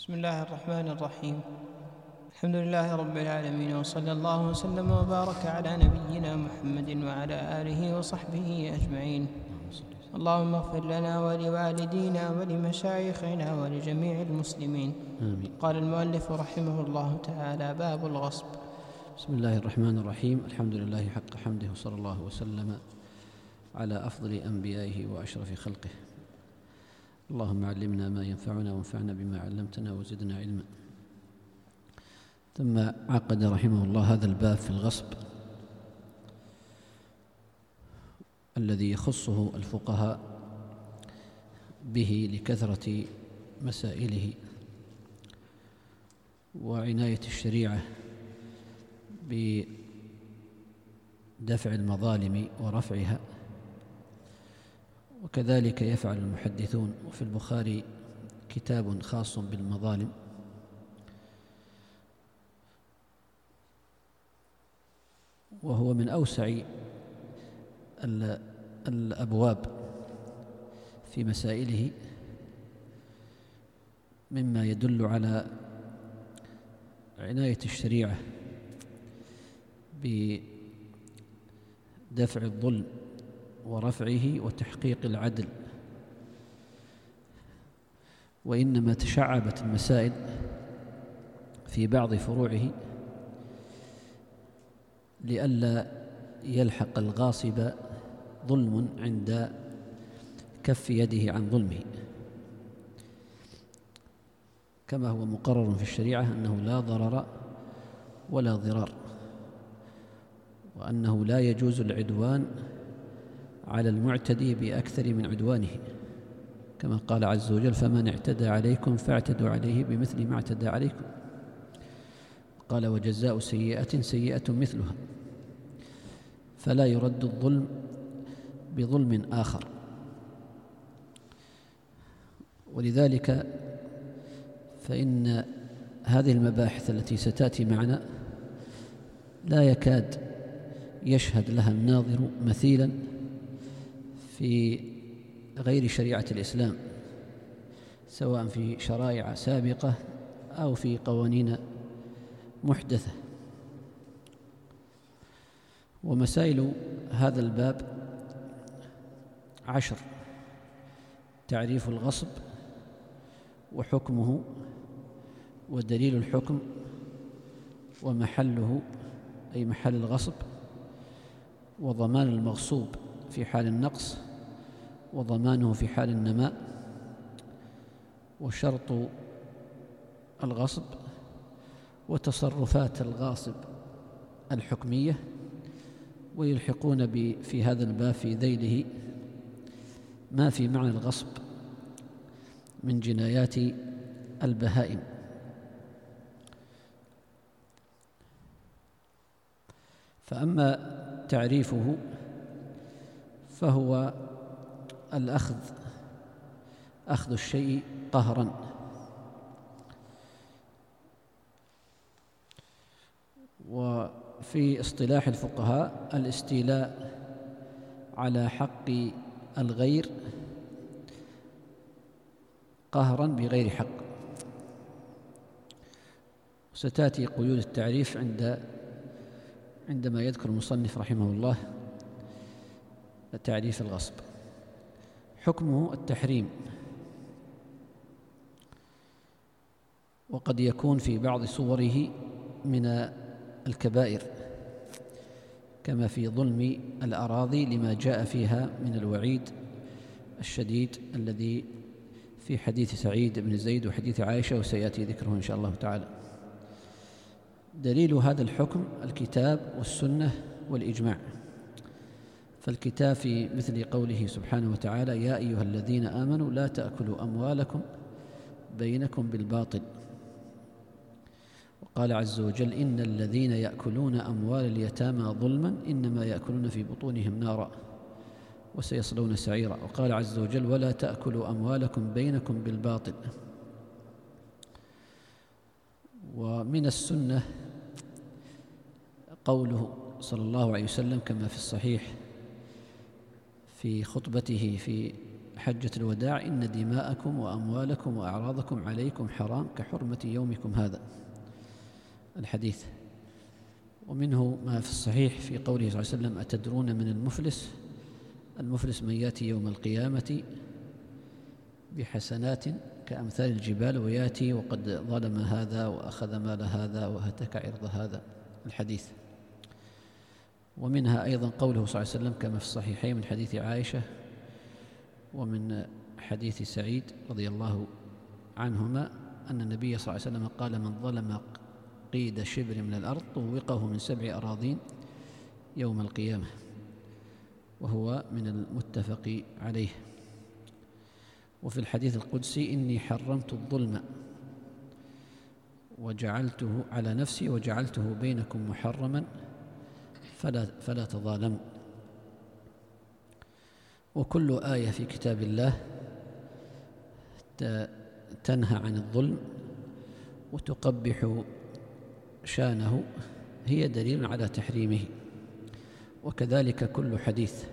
بسم الله الرحمن الرحيم. الحمد لله رب العالمين، وصلى الله وسلم وبارك على نبينا محمد وعلى آله وصحبه أجمعين. اللهم اغفر لنا ولوالدينا ولمشايخنا ولجميع المسلمين. آمين. قال المؤلف رحمه الله تعالى: باب الغصب. بسم الله الرحمن الرحيم. الحمد لله حق حمده، وصلى الله وسلم على أفضل أنبيائه وأشرف خلقه. اللهم علمنا ما ينفعنا وانفعنا بما علمتنا وزدنا علما. ثم عقد رحمه الله هذا الباب في الغصب الذي يخصه الفقهاء به لكثرة مسائله وعناية الشريعة بدفع المظالم ورفعها، وكذلك يفعل المحدثون. وفي البخاري كتاب خاص بالمظالم، وهو من أوسع الأبواب في مسائله، مما يدل على عناية الشريعة بدفع الظلم ورفعه وتحقيق العدل. وإنما تشعبت المسائل في بعض فروعه لئلا يلحق الغاصب ظلم عند كف يده عن ظلمه، كما هو مقرر في الشريعة أنه لا ضرر ولا ضرار، وأنه لا يجوز العدوان على المعتدي بأكثر من عدوانه، كما قال عز وجل: فمن اعتدى عليكم فاعتدوا عليه بمثل ما اعتدى عليكم. قال: وجزاء سيئة سيئة مثلها. فلا يرد الظلم بظلم آخر. ولذلك فإن هذه المباحث التي ستأتي معنا لا يكاد يشهد لها الناظر مثيلا في غير شريعة الإسلام، سواء في شرائع سابقة أو في قوانين محدثة. ومسائل هذا الباب 10: تعريف الغصب وحكمه ودليل الحكم ومحله أي محل الغصب، وضمان المغصوب في حال النقص وضمانه في حال النماء، وشرط الغصب، وتصرفات الغاصب الحكمية. ويلحقون في هذا الباب في ذيله ما في معنى الغصب من جنايات البهائم. فأما تعريفه فهو أخذ الشيء قهرا، وفي اصطلاح الفقهاء الاستيلاء على حق الغير قهرا بغير حق. ستأتي قيود التعريف عندما يذكر المصنف رحمه الله تعريف الغصب. حكمه التحريم، وقد يكون في بعض صوره من الكبائر، كما في ظلم الأراضي لما جاء فيها من الوعيد الشديد الذي في حديث سعيد بن زيد وحديث عائشة، وسيأتي ذكره إن شاء الله تعالى. دليل هذا الحكم الكتاب والسنة والإجماع. فالكتاب في مثل قوله سبحانه وتعالى: يا أيها الذين آمنوا لا تأكلوا أموالكم بينكم بالباطل. وقال عز وجل: إن الذين يأكلون أموال اليتامى ظلما إنما يأكلون في بطونهم نارا وسيصلون سعيرا. وقال عز وجل: ولا تأكلوا أموالكم بينكم بالباطل. ومن السنة قوله صلى الله عليه وسلم كما في الصحيح في خطبته في حجة الوداع: إن دماءكم وأموالكم وأعراضكم عليكم حرام كحرمة يومكم هذا، الحديث. ومنه ما في الصحيح في قوله صلى الله عليه وسلم: أتدرون من المفلس؟ المفلس من يأتي يوم القيامة بحسنات كأمثال الجبال ويأتي وقد ظلم هذا وأخذ مال هذا وهتك عرض هذا، الحديث. ومنها أيضا قوله صلى الله عليه وسلم كما في الصحيحين من حديث عائشة ومن حديث سعيد رضي الله عنهما أن النبي صلى الله عليه وسلم قال: من ظلم قيد شبر من الأرض طوقه من 7 أراضين يوم القيامة، وهو من المتفق عليه. وفي الحديث القدسي: إني حرمت الظلم وجعلته على نفسي وجعلته بينكم محرما فلا تظالموا. وكل آية في كتاب الله تنهى عن الظلم وتقبح شانه هي دليل على تحريمه، وكذلك كل حديث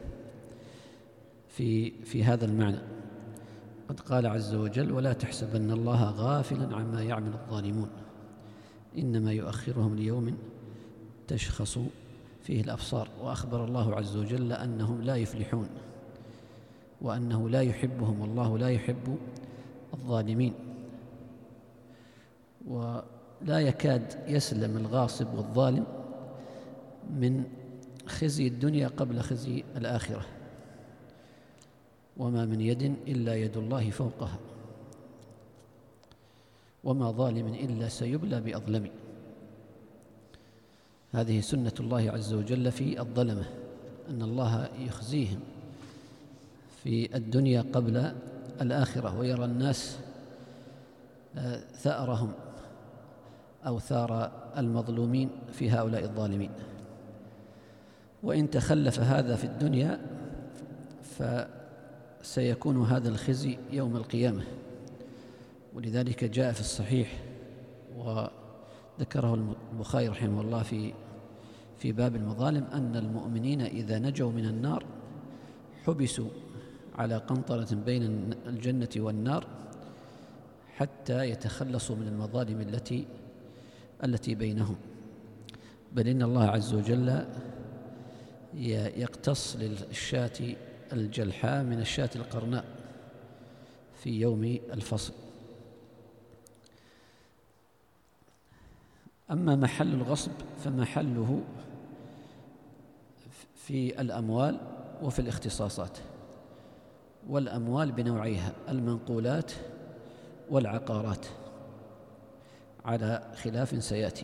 في هذا المعنى. قد قال عز وجل: ولا تحسبن الله غافلا عما يعمل الظالمون إنما يؤخرهم ليوم تشخص فيه الأبصار. وأخبر الله عز وجل أنهم لا يفلحون وأنه لا يحبهم، والله لا يحب الظالمين. ولا يكاد يسلم الغاصب والظالم من خزي الدنيا قبل خزي الآخرة، وما من يد إلا يد الله فوقها، وما ظالم إلا سيبلى بأظلم. هذه سنة الله عز وجل في الظلمة، أن الله يخزيهم في الدنيا قبل الآخرة، ويرى الناس ثأرهم أو ثار المظلومين في هؤلاء الظالمين. وإن تخلف هذا في الدنيا فسيكون هذا الخزي يوم القيامة. ولذلك جاء في الصحيح وذكره البخاري رحمه الله في باب المظالم أن المؤمنين إذا نجوا من النار حبسوا على قنطرة بين الجنة والنار حتى يتخلصوا من المظالم التي بينهم. بل إن الله عز وجل يقتص للشاة الجلحاء من الشاة القرناء في يوم الفصل. أما محل الغصب فمحله في الأموال وفي الاختصاصات. والأموال بنوعيها: المنقولات والعقارات، على خلاف سيأتي.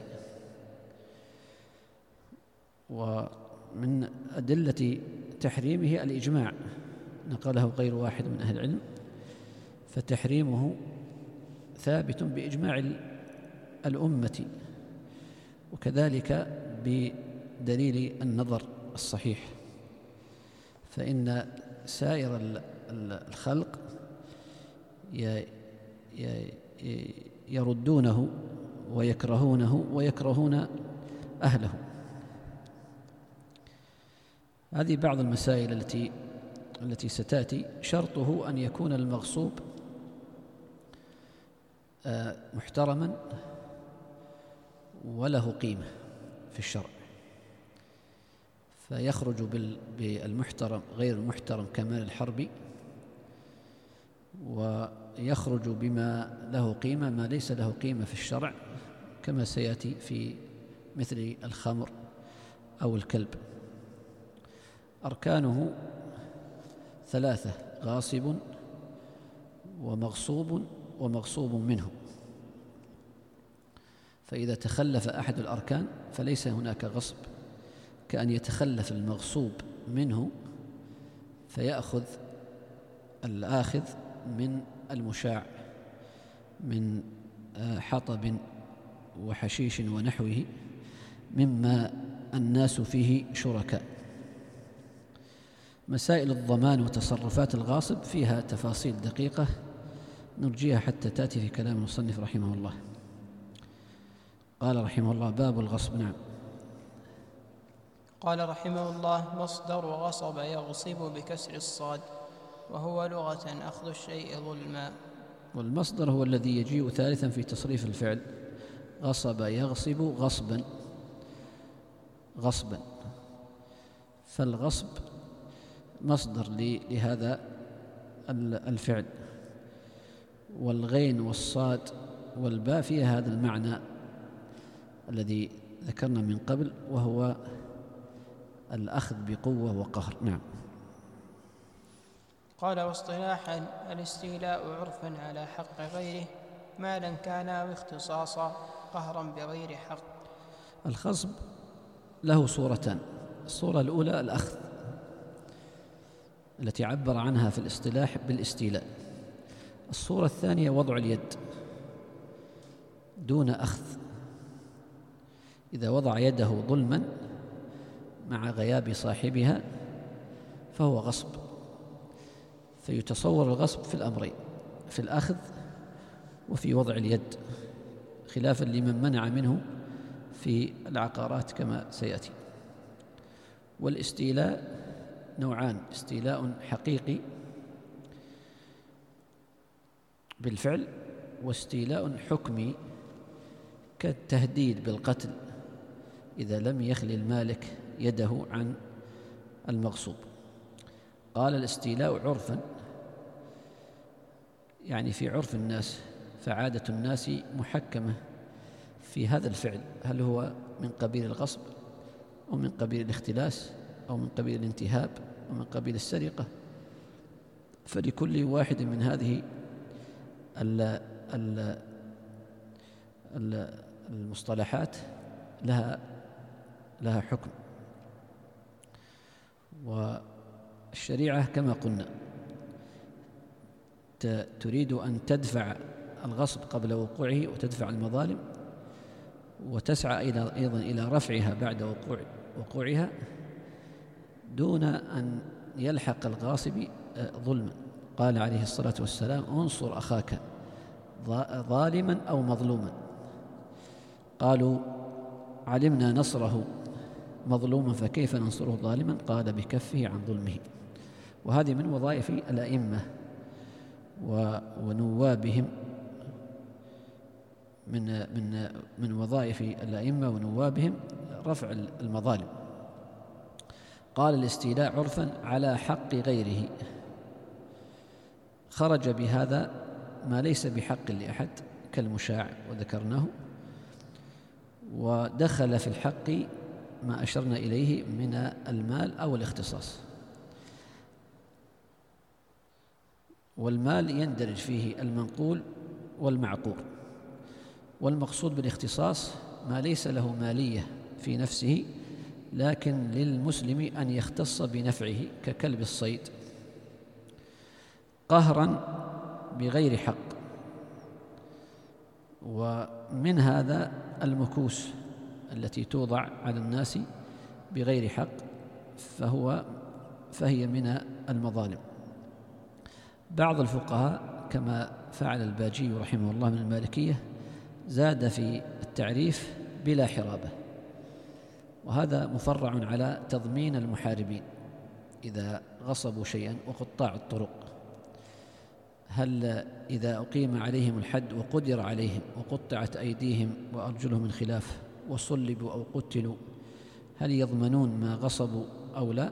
ومن أدلة تحريمه الإجماع، نقله غير واحد من أهل العلم، فتحريمه ثابت بإجماع الأمة، وكذلك بدليل النظر الصحيح، فإن سائر الخلق يردونه ويكرهونه ويكرهون أهله. هذه بعض المسائل التي ستأتي. شرطه أن يكون المغصوب محترما وله قيمة في الشرع، فيخرج بالمحترم غير المحترم كمال الحرب، ويخرج بما له قيمة ما ليس له قيمة في الشرع، كما سيأتي في مثل الخمر أو الكلب. أركانه 3: غاصب ومغصوب ومغصوب منه. فإذا تخلف أحد الأركان فليس هناك غصب، كأن يتخلف المغصوب منه فيأخذ الآخذ من المشاع من حطب وحشيش ونحوه مما الناس فيه شركاء. مسائل الضمان وتصرفات الغاصب فيها تفاصيل دقيقة نرجيها حتى تأتي في كلام المصنف رحمه الله. قال رحمه الله: باب الغصب. نعم. قال رحمه الله: مصدر غصب يغصب بكسر الصاد. وهو لغة أخذ الشيء ظلما. والمصدر هو الذي يجيء ثالثا في تصريف الفعل، غصب يغصب غصبا، فالغصب مصدر لهذا الفعل، والغين والصاد والباء فيها هذا المعنى الذي ذكرنا من قبل، وهو الأخذ بقوة وقهر. نعم. قال: واصطلاحا الاستيلاء عرفا على حق غيره مالا كان أو اختصاصا قهرا بغير حق. الخصب له صورتان: الصورة الأولى الأخذ التي عبر عنها في الاصطلاح بالاستيلاء، الصورة الثانية وضع اليد دون أخذ، إذا وضع يده ظلما مع غياب صاحبها فهو غصب، فيتصور الغصب في الأمرين، في الأخذ وفي وضع اليد، خلافا لمن منع منه في العقارات كما سيأتي. والاستيلاء نوعان: استيلاء حقيقي بالفعل، واستيلاء حكمي كالتهديد بالقتل إذا لم يخل المالك يده عن المغصوب. قال: الاستيلاء عرفا، يعني في عرف الناس، فعادة الناس محكمة في هذا الفعل، هل هو من قبيل الغصب أو من قبيل الاختلاس أو من قبيل الانتهاب أو من قبيل السرقة، فلكل واحد من هذه المصطلحات لها حكم. والشريعة كما قلنا تريد أن تدفع الغصب قبل وقوعه وتدفع المظالم، وتسعى أيضا إلى رفعها بعد وقوعها دون أن يلحق الغاصب ظلما. قال عليه الصلاة والسلام: انصر أخاك ظالما أو مظلوما. قالوا: علمنا نصره مظلوما فكيف ننصره ظالما؟ قال: بكفه عن ظلمه. وهذه من وظائف الأئمة ونوابهم، من وظائف الأئمة ونوابهم رفع المظالم. قال: الاستيلاء عرفا على حق غيره، خرج بهذا ما ليس بحق لأحد كالمشاع وذكرناه، ودخل في الحق ما أشرنا إليه من المال أو الاختصاص. والمال يندرج فيه المنقول والمعقور، والمقصود بالاختصاص ما ليس له مالية في نفسه لكن للمسلم أن يختص بنفعه ككلب الصيد، قهرا بغير حق. ومن هذا المكوس التي توضع على الناس بغير حق، فهي من المظالم. بعض الفقهاء كما فعل الباجي رحمه الله من المالكية زاد في التعريف بلا حرابة، وهذا مفرع على تضمين المحاربين إذا غصبوا شيئا وقطاع الطرق. هل إذا أقيم عليهم الحد وقدر عليهم وقطعت أيديهم وأرجلهم من خلاف وصلبوا أو قتلوا، هل يضمنون ما غصبوا أو لا؟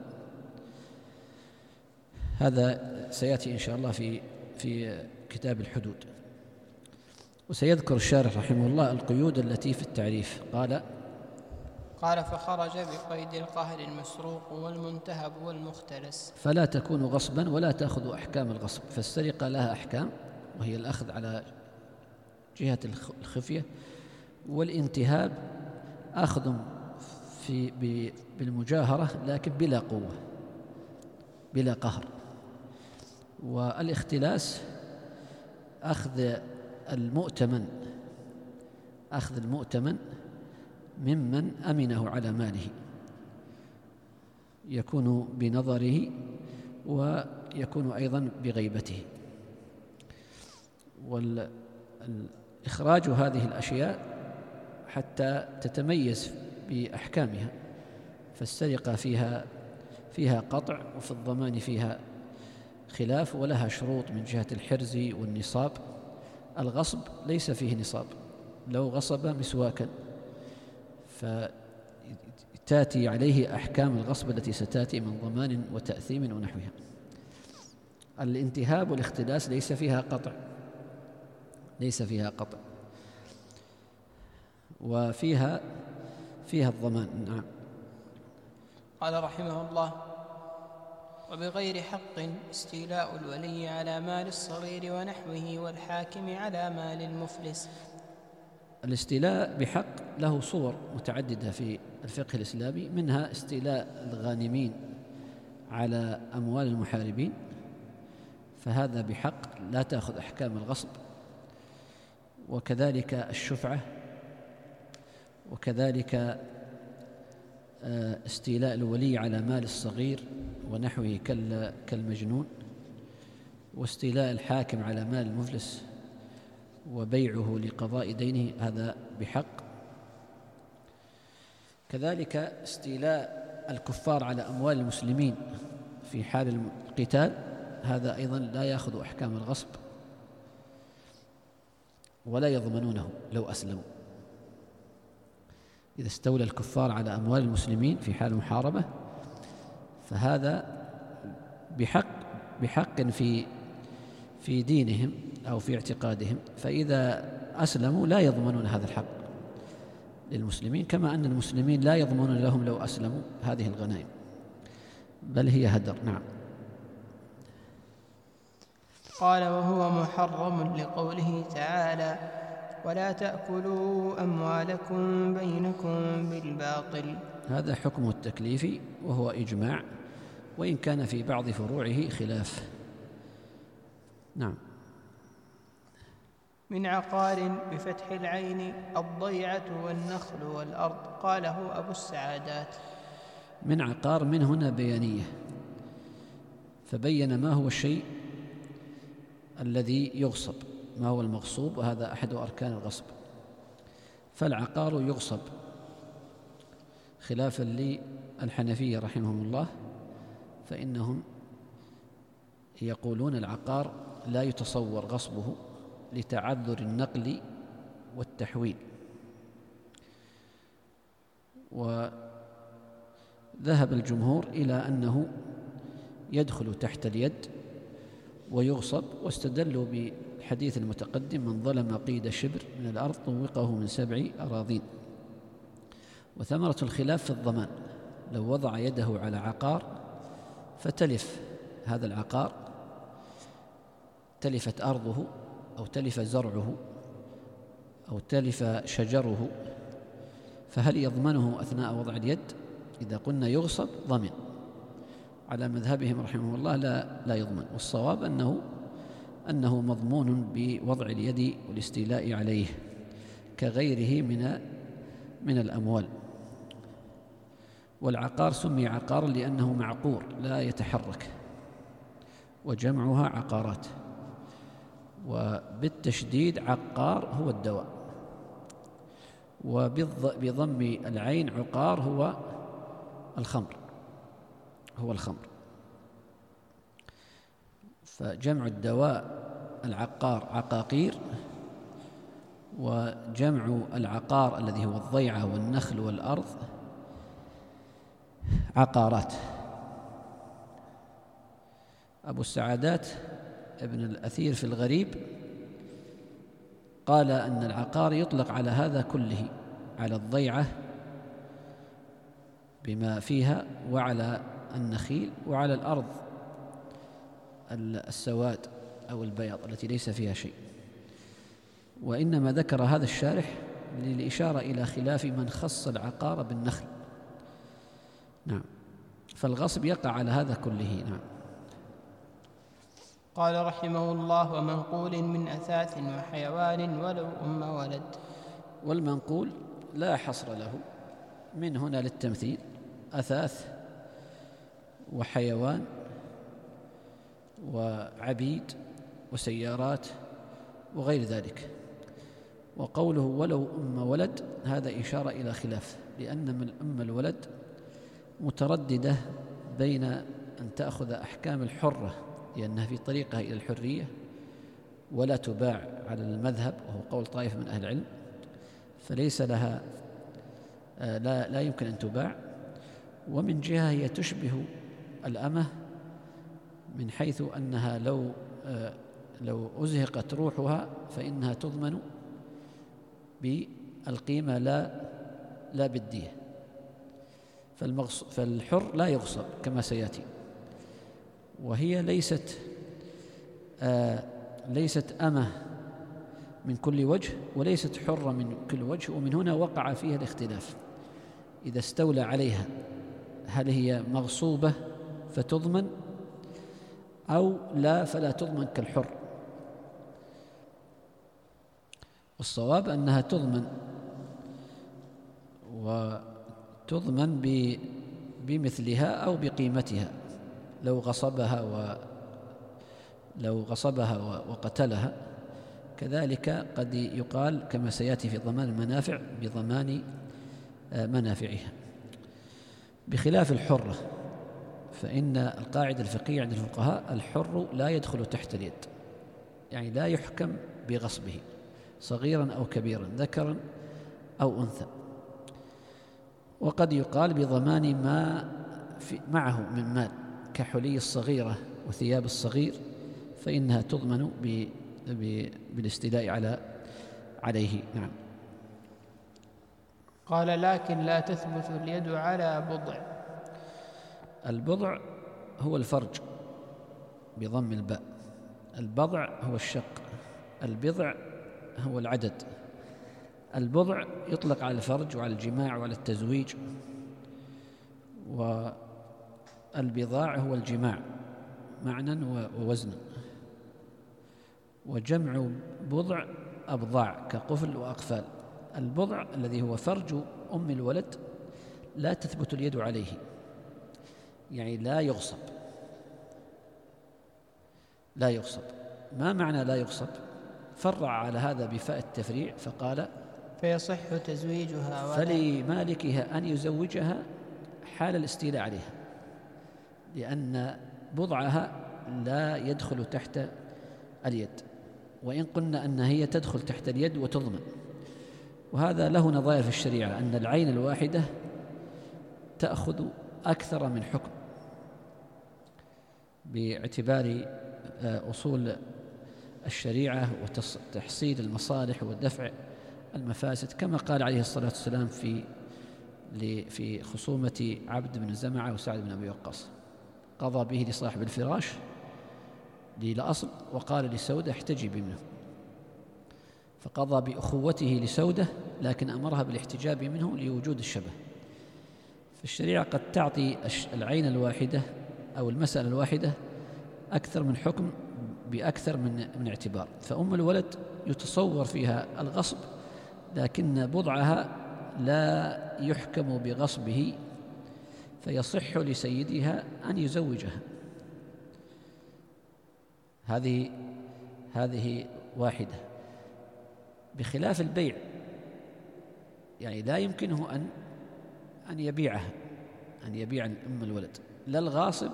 هذا سيأتي إن شاء الله في كتاب الحدود. وسيذكر الشارح رحمه الله القيود التي في التعريف. قال: فخرج بقيد القهر المسروق والمنتهب والمختلس. فلا تكون غصبا ولا تأخذ أحكام الغصب، فالسرقة لها أحكام وهي الأخذ على جهة الخفية، والانتهاب أخذ بالمجاهرة لكن بلا قوة بلا قهر، والاختلاس أخذ المؤتمن ممن أمنه على ماله، يكون بنظره ويكون أيضا بغيبته. والإخراج هذه الأشياء حتى تتميز بأحكامها، فالسرقة فيها قطع، وفي الضمان فيها خلاف ولها شروط من جهة الحرز والنصاب. الغصب ليس فيه نصاب، لو غصب مسواكا فتأتي عليه أحكام الغصب التي ستأتي من ضمان وتأثيم ونحوها. الانتهاب والاختلاس ليس فيها قطع، وفيها الضمان. نعم. قال رحمه الله: وبغير حق استيلاء الولي على مال الصغير ونحوه والحاكم على مال المفلس. الاستيلاء بحق له صور متعددة في الفقه الإسلامي، منها استيلاء الغانمين على أموال المحاربين، فهذا بحق لا تأخذ أحكام الغصب، وكذلك الشفعة، وكذلك استيلاء الولي على مال الصغير ونحوه كالمجنون، واستيلاء الحاكم على مال المفلس وبيعه لقضاء دينه، هذا بحق. كذلك استيلاء الكفار على أموال المسلمين في حال القتال، هذا أيضا لا يأخذ أحكام الغصب ولا يضمنونه لو أسلموا. إذا استولى الكفار على أموال المسلمين في حال المحاربة فهذا بحق في دينهم أو في اعتقادهم، فإذا أسلموا لا يضمنون هذا الحق للمسلمين، كما أن المسلمين لا يضمنون لهم لو أسلموا هذه الغنائم، بل هي هدر. نعم. قال: وهو محرم لقوله تعالى: ولا تأكلوا أموالكم بينكم بالباطل. هذا حكمه التكليفي وهو إجماع، وإن كان في بعض فروعه خلاف. نعم. من عقار بفتح العين الضيعة والنخل والأرض. قاله أبو السعادات. من عقار من هنا بيانية، فبين ما هو الشيء الذي يغصب، ما هو المغصوب، وهذا أحد أركان الغصب. فالعقار يغصب خلافا للحنفية رحمهم الله، فإنهم يقولون العقار لا يتصور غصبه لتعذر النقل والتحويل. وذهب الجمهور إلى أنه يدخل تحت اليد ويغصب، واستدلوا بالحديث المتقدم: من ظلم قيد شبر من الأرض طوقه من 7 أراضين. وثمرة الخلاف في الضمان، لو وضع يده على عقار فتلف هذا العقار، تلفت أرضه أو تلف زرعه أو تلف شجره، فهل يضمنه أثناء وضع اليد؟ إذا قلنا يغصب ضمن، على مذهبهم رحمه الله لا يضمن، والصواب أنه مضمون بوضع اليد والاستيلاء عليه كغيره من الأموال. والعقار سمي عقارا لأنه معقور لا يتحرك، وجمعها عقارات، وبالتشديد عقار هو الدواء، وبضم العين عقار هو الخمر. فجمع الدواء العقار عقاقير، وجمع العقار الذي هو الضيعة والنخل والأرض عقارات. أبو السعادات ابن الأثير في الغريب قال أن العقار يطلق على هذا كله، على الضيعة بما فيها، وعلى النخيل، وعلى الأرض السواد أو البياض التي ليس فيها شيء. وإنما ذكر هذا الشارح للإشارة إلى خلاف من خص العقار بالنخل. نعم. فالغصب يقع على هذا كله. نعم. قال رحمه الله: ومنقول من أثاث وحيوان ولو ولد. والمنقول لا حصر له، من هنا للتمثيل، أثاث وحيوان وعبيد وسيارات وغير ذلك. وقوله ولو ولد هذا إشارة إلى خلاف، لأن من الولد مترددة بين أن تأخذ أحكام الحرة لأنها في طريقها إلى الحرية ولا تباع على المذهب، وهو قول طائفة من أهل العلم، فليس لها لا يمكن أن تباع. ومن جهة هي تشبه الأمة من حيث أنها لو أزهقت روحها فإنها تضمن بالقيمة لا بالدية. فالحر لا يغصب كما سيأتي، وهي ليست أمة من كل وجه وليست حرة من كل وجه، ومن هنا وقع فيها الاختلاف إذا استولى عليها، هل هي مغصوبة فتضمن أو لا فلا تضمن كالحر. والصواب أنها تضمن، وتضمن بمثلها أو بقيمتها لو غصبها وقتلها. كذلك قد يقال كما سيأتي في ضمان المنافع بضمان منافعها، بخلاف الحرة، فإن القاعدة الفقهية عند الفقهاء الحر لا يدخل تحت اليد، يعني لا يحكم بغصبه صغيرا أو كبيرا، ذكرا أو أنثى. وقد يقال بضمان ما معه من مال كحلي الصغيرة وثياب الصغير، فإنها تضمن بالاستيلاء عليه. نعم. قال: لكن لا تثبت اليد على بضع. البضع هو الفرج بضم الباء، البضع هو الشق، البضع هو العدد. البضع يطلق على الفرج وعلى الجماع وعلى التزويج، والبضاع هو الجماع معنى ووزنا. وجمع بضع أبضاع كقفل وأقفال. البضع الذي هو فرج أم الولد لا تثبت اليد عليه، يعني لا يغصب. ما معنى لا يغصب؟ فرع على هذا بفاء التفريع فقال: فيصح تزويجها فلمالكها أن يزوجها حال الاستيلاء عليها، لأن بضعها لا يدخل تحت اليد، وإن قلنا أن هي تدخل تحت اليد وتضمن. وهذا له نظائر في الشريعة، أن العين الواحدة تأخذ أكثر من حكم باعتبار أصول الشريعة وتحصيل المصالح ودفع المفاسد، كما قال عليه الصلاة والسلام في خصومة عبد بن زمعة وسعد بن أبي وقاص: قضى به لصاحب الفراش لأصل، وقال لسودة: احتجبي منه. فقضى بأخوته لسودة، لكن أمرها بالاحتجاب منه لوجود الشبه. فالشريعة قد تعطي العين الواحدة أو المسألة الواحدة أكثر من حكم بأكثر من اعتبار. فأم الولد يتصور فيها الغصب، لكن بضعها لا يحكم بغصبه، فيصح لسيدها أن يزوجها. هذه واحدة. بخلاف البيع، يعني لا يمكنه أن يبيعها، أن يبيع أم الولد، لا الغاصب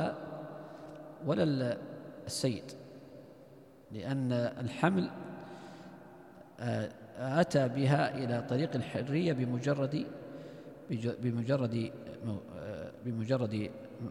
ولا السيد، لأن الحمل أتى بها إلى طريق الحرية بمجرد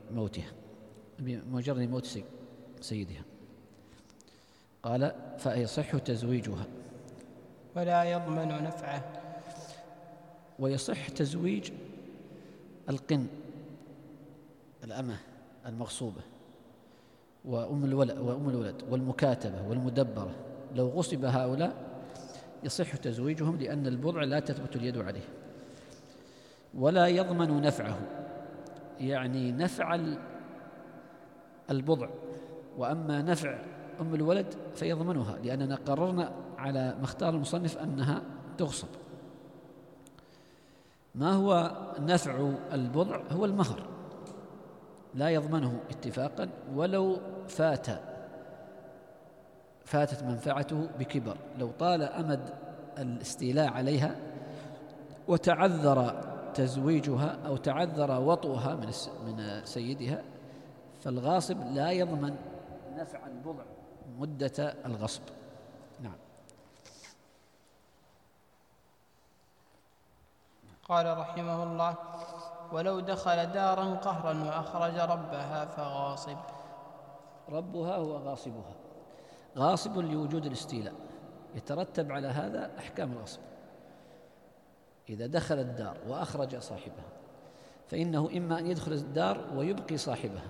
موت سيدها. قال: فيصح تزويجها ولا يضمن نفعه. ويصح تزويج القن، الأمة المغصوبة، وأم الولد والمكاتبة والمدبرة، لو غصب هؤلاء يصح تزويجهم، لأن البضع لا تثبت اليد عليه. ولا يضمن نفعه، يعني نفع البضع، وأما نفع أم الولد فيضمنها، لأننا قررنا على ما اختار المصنف أنها تغصب. ما هو نفع البضع؟ هو المهر، لا يضمنه اتفاقا، ولو فاتت منفعته بكبر. لو طال أمد الاستيلاء عليها وتعذر تزويجها أو تعذر وطئها من سيدها، فالغاصب لا يضمن نفع البضع مدة الغصب. نعم. قال رحمه الله: ولو دخل دارا قهرا وأخرج ربها فغاصب. ربها هو غاصبها، غاصب لوجود الاستيلاء، يترتب على هذا أحكام الغصب. إذا دخل الدار وأخرج صاحبها فإنه إما أن يدخل الدار ويبقي صاحبها،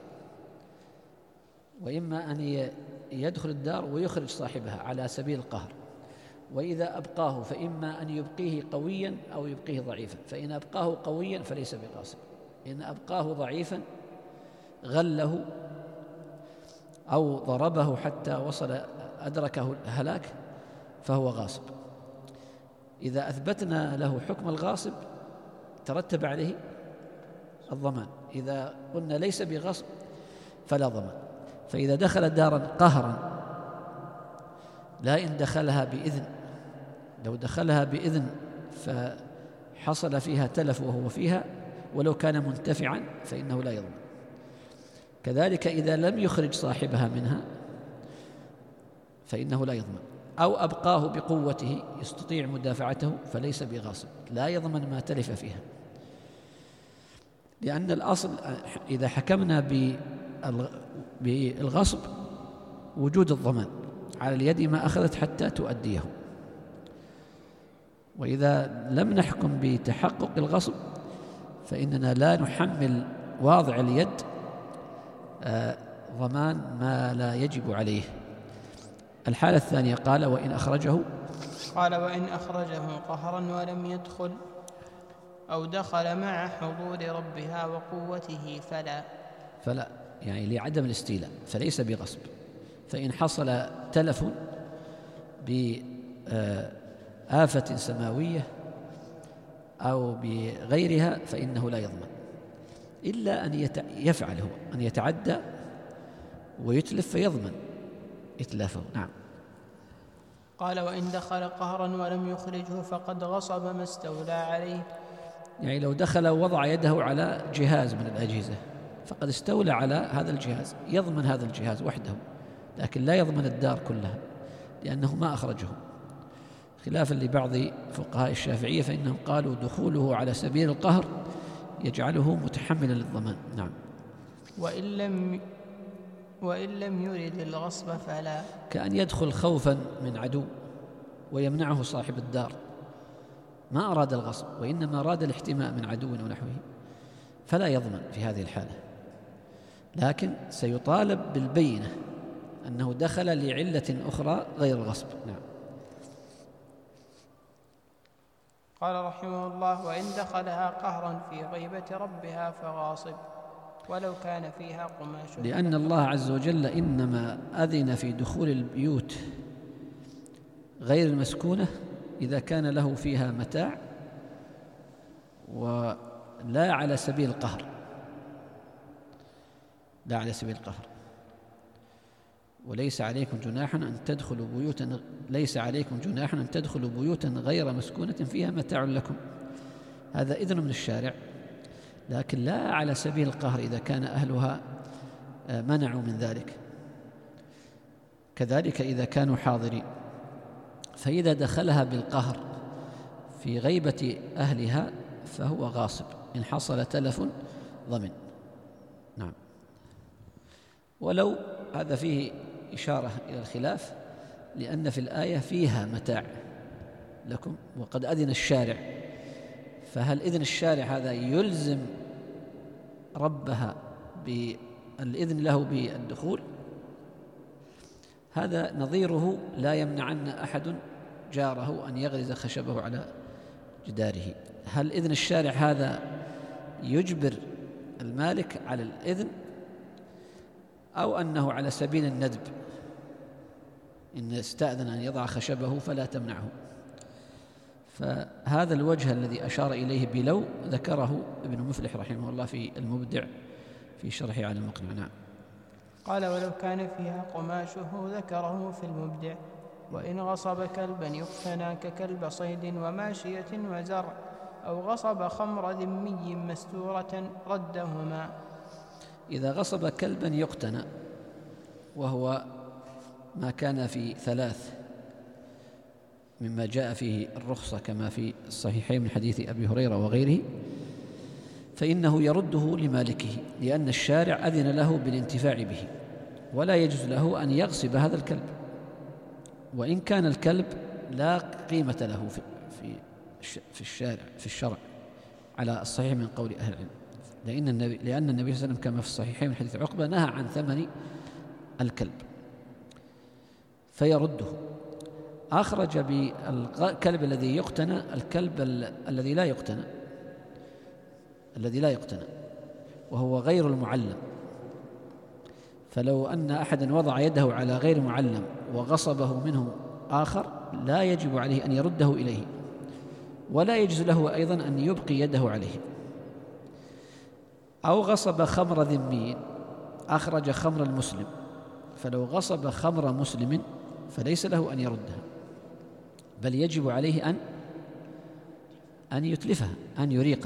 وإما أن يدخل الدار ويخرج صاحبها على سبيل القهر. وإذا أبقاه فإما أن يبقيه قويا أو يبقيه ضعيفا، فإن أبقاه قويا فليس بغاصب، إن أبقاه ضعيفا غله أو ضربه حتى وصل أدركه الهلاك فهو غاصب. إذا أثبتنا له حكم الغاصب ترتب عليه الضمان، إذا قلنا ليس بغصب فلا ضمان. فإذا دخل دارا قهرا، لا إن دخلها بإذن، لو دخلها بإذن فحصل فيها تلف وهو فيها ولو كان منتفعا فإنه لا يضمن. كذلك إذا لم يخرج صاحبها منها فإنه لا يضمن، أو أبقاه بقوته يستطيع مدافعته فليس بغاصب، لا يضمن ما تلف فيها. لأن الأصل إذا حكمنا بالغصب وجود الضمان على اليد ما أخذت حتى تؤديه، وإذا لم نحكم بتحقق الغصب فإننا لا نحمل واضع اليد ضمان ما لا يجب عليه. الحالة الثانية قال: وإن أخرجه، قال: وإن أخرجه قهرا ولم يدخل أو دخل مع حضور ربها وقوته فلا يعني لعدم الاستيلاء فليس بغصب. فإن حصل تلف بآفة سماوية أو بغيرها فإنه لا يضمن، إلا أن يفعل هو أن يتعدى ويتلف فيضمن إتلافه. نعم. قال: وإن دخل قهرا ولم يخرجه فقد غصب ما استولى عليه. يعني لو دخل ووضع يده على جهاز من الأجهزة فقد استولى على هذا الجهاز، يضمن هذا الجهاز وحده، لكن لا يضمن الدار كلها لأنه ما أخرجه، خلافا لبعض فقهاء الشافعية فإنهم قالوا دخوله على سبيل القهر يجعله متحملا للضمان. نعم. وإن لم يرد الغصب فلا، كأن يدخل خوفا من عدو ويمنعه صاحب الدار، ما أراد الغصب وإنما أراد الاحتماء من عدو ونحوه، فلا يضمن في هذه الحالة، لكن سيطالب بالبينة أنه دخل لعلة أخرى غير الغصب. نعم. قال رحمه الله: وإن دخلها قهرا في غيبة ربها فغاصب ولو كان فيها قماش. لأن الله عز وجل إنما أذن في دخول البيوت غير المسكونة إذا كان له فيها متاع ولا على سبيل القهر، لا على سبيل القهر. وليس عليكم جناح أن تدخلوا بيوتا، ليس عليكم جناح أن تدخلوا بيوتا غير مسكونة فيها متاع لكم، هذا إذن من الشارع، لكن لا على سبيل القهر إذا كان أهلها منعوا من ذلك. كذلك إذا كانوا حاضرين، فإذا دخلها بالقهر في غيبة أهلها فهو غاصب، إن حصل تلف ضمن. نعم. ولو هذا فيه إشارة إلى الخلاف، لأن في الآية فيها متاع لكم وقد أذن الشارع، فهل إذن الشارع هذا يلزم ربها بالإذن له بالدخول؟ هذا نظيره لا يمنعن أحد جاره أن يغرز خشبه على جداره. هل إذن الشارع هذا يجبر المالك على الإذن أو أنه على سبيل الندب، إن استأذن أن يضع خشبه فلا تمنعه؟ فهذا الوجه الذي أشار إليه بلو ذكره ابن مفلح رحمه الله في المبدع في شرحه على المقنع. نعم. قال: ولو كان فيها قماشه ذكره في المبدع: وإن غصب كلبا يقتنى ككلب صيد وماشية وزرع، أو غصب خمر ذمي مستورة ردهما. إذا غصب كلبا يقتنى وهو ما كان في 3 مما جاء فيه الرخصة كما في الصحيحين من حديث أبي هريرة وغيره، فإنه يرده لمالكه، لأن الشارع أذن له بالانتفاع به، ولا يجوز له أن يغصب هذا الكلب، وإن كان الكلب لا قيمة له في الشرع على الصحيح من قول أهل العلم، لأن النبي صلى الله عليه وسلم كما في الصحيحين من حديث عقبة نهى عن ثمن الكلب فيرده. أخرج بالكلب الذي يقتنى الكلب الذي لا يقتنى وهو غير المعلم، فلو أن أحدا وضع يده على غير معلم وغصبه منه آخر لا يجب عليه أن يرده إليه، ولا يجوز له أيضا أن يبقي يده عليه. أو غصب خمر ذمي، أخرج خمر المسلم، فلو غصب خمر مسلم فليس له أن يردها، بل يجب عليه أن يتلفها، أن يريقها.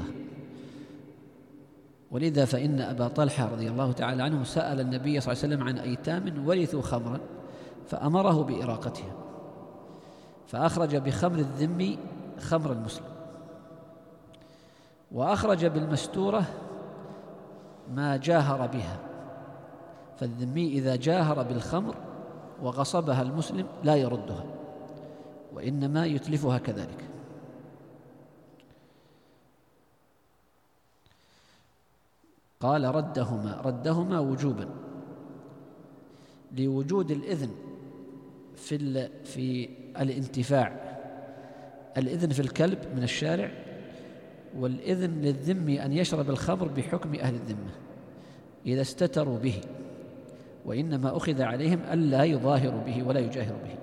ولذا فإن أبا طلحة رضي الله تعالى عنه سأل النبي صلى الله عليه وسلم عن أيتام ورثوا خمرا فأمره بإراقتها، فأخرج بخمر الذمي خمر المسلم، وأخرج بالمستورة ما جاهر بها، فالذمي إذا جاهر بالخمر وغصبها المسلم لا يردها، وإنما يتلفها كذلك. قال ردهما وجوبا، لوجود الإذن في الانتفاع، الإذن في الكلب من الشارع، والإذن للذمي أن يشرب الخمر بحكم أهل الذمة إذا استتروا به، وإنما أخذ عليهم ألا يظاهروا به ولا يجاهروا به.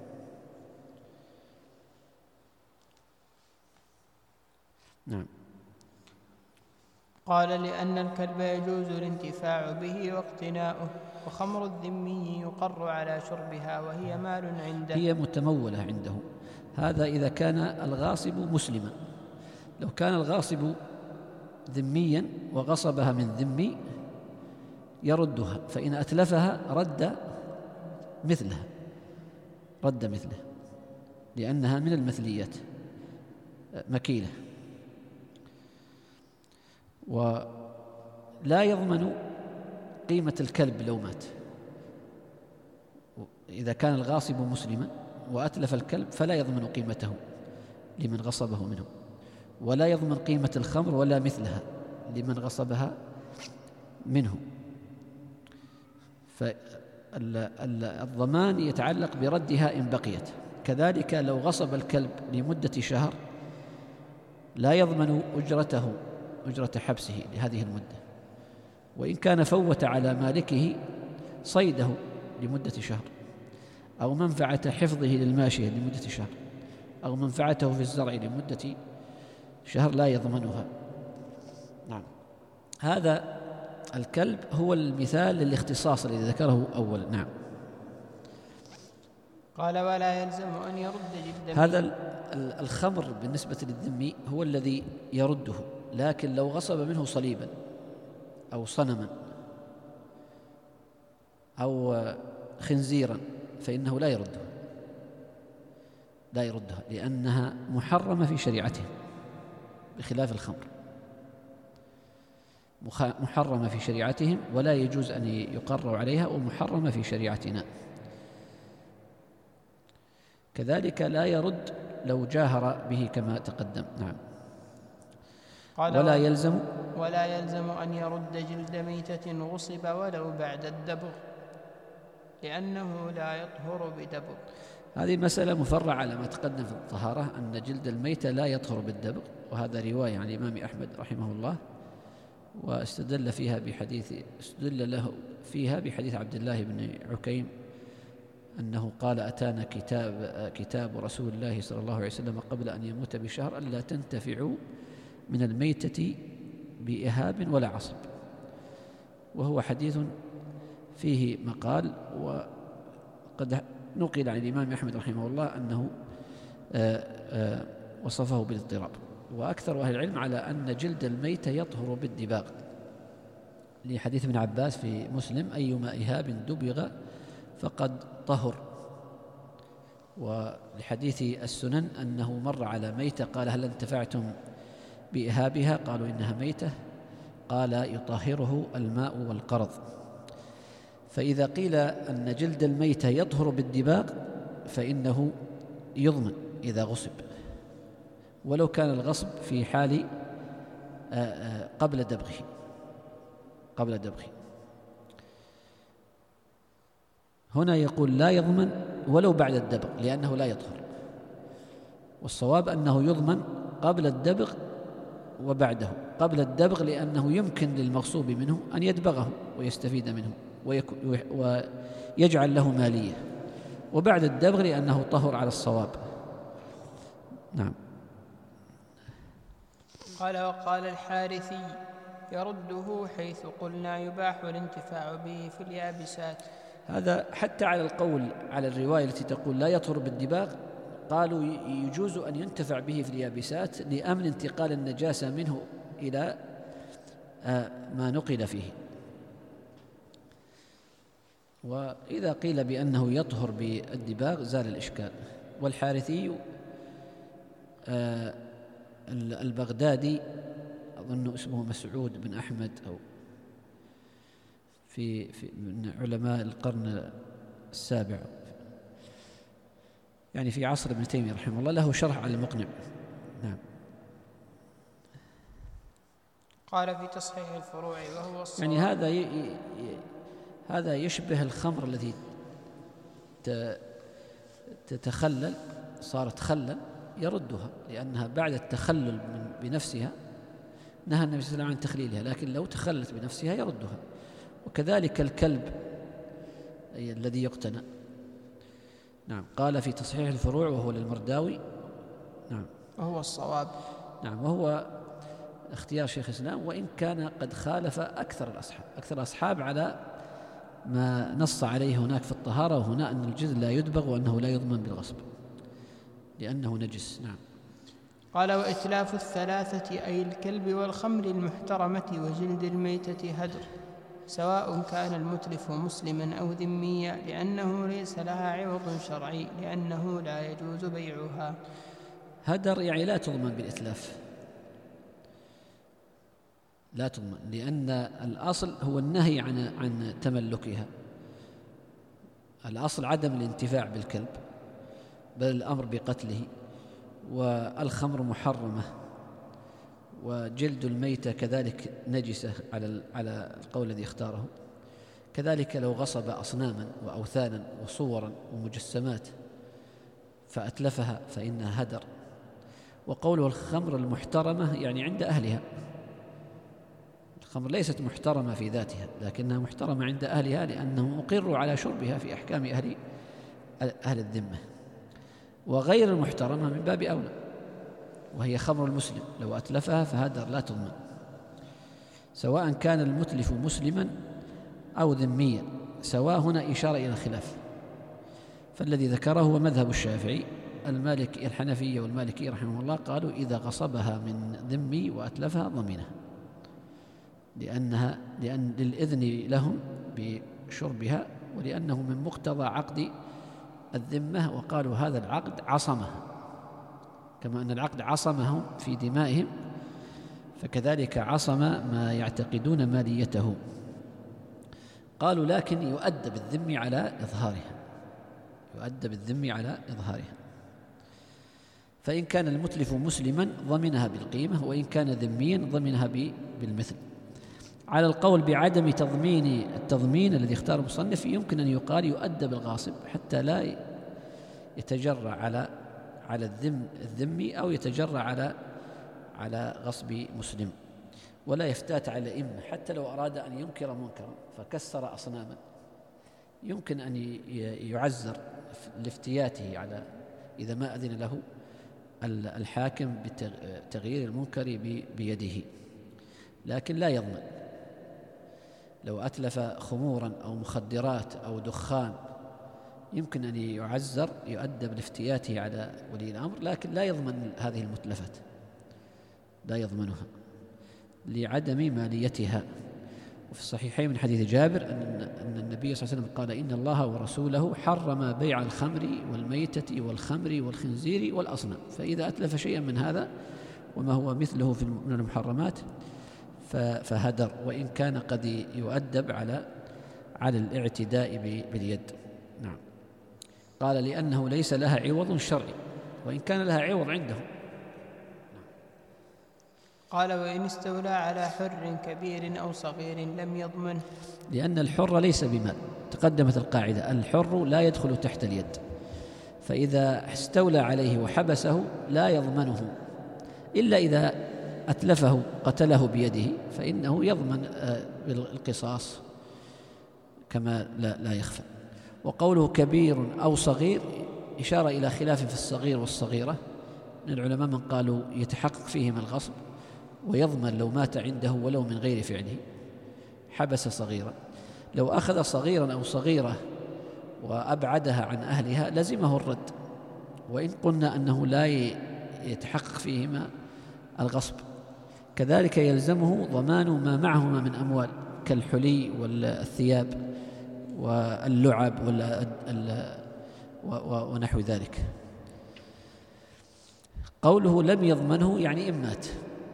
نعم. قال لأن الكلب يجوز الانتفاع به واقتناؤه، وخمر الذمي يقر على شربها وهي مال عنده، هي متمولة عنده. هذا إذا كان الغاصب مسلما. لو كان الغاصب ذميا وغصبها من ذمي يردها، فإن أتلفها رد مثلها لأنها من المثليات مكيلة. ولا يضمن قيمة الكلب لو مات. إذا كان الغاصب مسلما وأتلف الكلب فلا يضمن قيمته لمن غصبه منه، ولا يضمن قيمة الخمر ولا مثلها لمن غصبها منه. فالضمان يتعلق بردها إن بقيت. كذلك لو غصب الكلب لمدة شهر لا يضمن أجرة حبسه لهذه المدة، وإن كان فوت على مالكه صيده لمدة شهر، أو منفعة حفظه للماشية لمدة شهر، أو منفعته في الزرع لمدة شهر لا يضمنها. نعم. هذا الكلب هو المثال للاختصاص الذي ذكره أولا. نعم. قال ولا يلزم أن يرد جلد. هذا الخمر بالنسبة للذمي هو الذي يرده، لكن لو غصب منه صليبا أو صنما أو خنزيرا فإنه لا يردها لأنها محرمة في شريعته، بخلاف الخمر محرمة في شريعتهم ولا يجوز أن يقروا عليها، ومحرمة في شريعتنا. كذلك لا يرد لو جاهر به كما تقدم. نعم. ولا يلزم أن يرد جلد ميتة غصب ولو بعد الدبغ، لأنه لا يطهر بدبغ. هذه مسألة مفرعة على ما تقدم في الطهارة، أن جلد الميتة لا يطهر بالدبغ، وهذا رواية عن الإمام أحمد رحمه الله، واستدل له فيها بحديث عبد الله بن عكيم أنه قال أتانا كتاب رسول الله صلى الله عليه وسلم قبل أن يموت بشهر ألا تنتفعوا من الميتة بإهاب ولا عصب، وهو حديث فيه مقال، وقد نقل عن الإمام أحمد رحمه الله أنه وصفه بالاضطراب. وأكثر أهل العلم على أن جلد الميت يطهر بالدباغ، لحديث ابن عباس في مسلم أيما إهاب دبغ فقد طهر. ولحديث السنن أنه مر على ميتة قال: هل انتفعتم بإهابها؟ قالوا: إنها ميتة. قال: يطهره الماء والقرض. فإذا قيل أن جلد الميتة يطهر بالدباغ فإنه يضمن إذا غصب، ولو كان الغصب في حال قبل دبغه. هنا يقول لا يضمن ولو بعد الدبغ لأنه لا يطهر، والصواب أنه يضمن قبل الدبغ وبعده. قبل الدبغ لأنه يمكن للمغصوب منه أن يدبغه ويستفيد منه ويجعل له مالية، وبعد الدبغ لأنه طهر على الصواب. نعم. قال: وقال الحارثي: يرده حيث قلنا يباح الانتفاع به في اليابسات. هذا حتى على القول على الرواية التي تقول لا يطهر بالدباغ، قالوا يجوز أن ينتفع به في اليابسات لأمن انتقال النجاسة منه إلى ما نقل فيه. وإذا قيل بأنه يطهر بالدباغ زال الإشكال. والحارثي البغدادي أظن اسمه مسعود بن أحمد، أو في من علماء القرن السابع، يعني في عصر ابن تيمية رحمه الله، له شرح على المقنع. نعم. قال في تصحيح الفروع وهو الصواب. يعني هذا يشبه الخمر التي تتخلل، صارت خلا، يردها لأنها بعد التخلل بنفسها نهى النبي صلى الله عليه وسلم عن تخليلها، لكن لو تخلت بنفسها يردها. وكذلك الكلب الذي يقتنى. نعم. قال في تصحيح الفروع وهو للمرداوي. نعم. وهو الصواب. نعم. وهو اختيار شيخ الإسلام، وإن كان قد خالف أكثر الأصحاب على ما نص عليه هناك في الطهارة، وهنا أن الجلد لا يدبغ وأنه لا يضمن بالغصب لأنه نجس. نعم. قال: وإتلاف الثلاثة أي الكلب والخمر المحترمة وجلد الميتة هدر، سواء كان المتلف مسلما أو ذميا، لأنه ليس لها عوض شرعي، لأنه لا يجوز بيعها. هدر يعني لا تضمن بالإتلاف، لا تضمن، لأن الأصل هو النهي عن تملكها. الأصل عدم الانتفاع بالكلب، بل الأمر بقتله. والخمر محرمة، وجلد الميتة كذلك نجسة على القول الذي اختاره. كذلك لو غصب أصناما وأوثانا وصورا ومجسمات فأتلفها فإنها هدر. وقوله الخمر المحترمة يعني عند أهلها. الخمر ليست محترمة في ذاتها، لكنها محترمة عند أهلها لأنهم أقروا على شربها في أحكام أهل الذمة. وغير المحترمة من باب أولى، وهي خمر المسلم، لو أتلفها فهدر لا تضمن، سواء كان المتلف مسلما أو ذميا. سواء هنا إشارة إلى الخلاف، فالذي ذكره هو مذهب الشافعي. الحنفية والمالكية رحمه الله قالوا إذا غصبها من ذمي وأتلفها ضمنها، لأن للإذن لهم بشربها، ولأنه من مقتضى عقد الذمة. وقالوا هذا العقد عصمه، كما أن العقد عصمهم في دمائهم، فكذلك عصم ما يعتقدون ماليته. قالوا لكن يؤدى بالذم على إظهارها، فإن كان المتلف مسلما ضمنها بالقيمة، وإن كان ذميا ضمنها بالمثل. على القول بعدم التضمين الذي اختاره المصنف، يمكن أن يقال يؤدى بالغاصب حتى لا يتجرأ على الذمي، أو يتجرأ على غصب مسلم، ولا يفتات على الأئمة. حتى لو أراد أن ينكر منكرا فكسر أصناما، يمكن أن يعزر لافتياته على، إذا ما أذن له الحاكم بتغيير المنكر بيده، لكن لا يضمن. لو أتلف خمورا أو مخدرات أو دخان يمكن أن يعزر، يؤدب لافتياته على ولي الأمر، لكن لا يضمن هذه المتلفات، لا يضمنها لعدم ماليتها. وفي الصحيحين من حديث جابر أن النبي صلى الله عليه وسلم قال إن الله ورسوله حرم بيع الخمر والميتة والخمر والخنزير والأصنام، فإذا أتلف شيئا من هذا وما هو مثله من المحرمات فهدر، وإن كان قد يؤدب على الاعتداء باليد. نعم. قال لأنه ليس لها عوض شرعي، وإن كان لها عوض عنده. قال وإن استولى على حر كبير أو صغير لم يضمنه، لأن الحر ليس بمال، تقدمت القاعدة الحر لا يدخل تحت اليد، فإذا استولى عليه وحبسه لا يضمنه إلا إذا أتلفه قتله بيده فإنه يضمن بالقصاص كما لا يخفى. وقوله كبير أو صغير إشارة إلى خلاف في الصغير والصغيرة، من العلماء من قالوا يتحقق فيهما الغصب ويضمن لو مات عنده ولو من غير فعله، حبس صغيرا. لو أخذ صغيرا أو صغيرة وأبعدها عن أهلها لزمه الرد، وإن قلنا أنه لا يتحقق فيهما الغصب. كذلك يلزمه ضمان ما معهما من أموال كالحلي والثياب واللعب ونحو ذلك. قوله لم يضمنه يعني إن مات.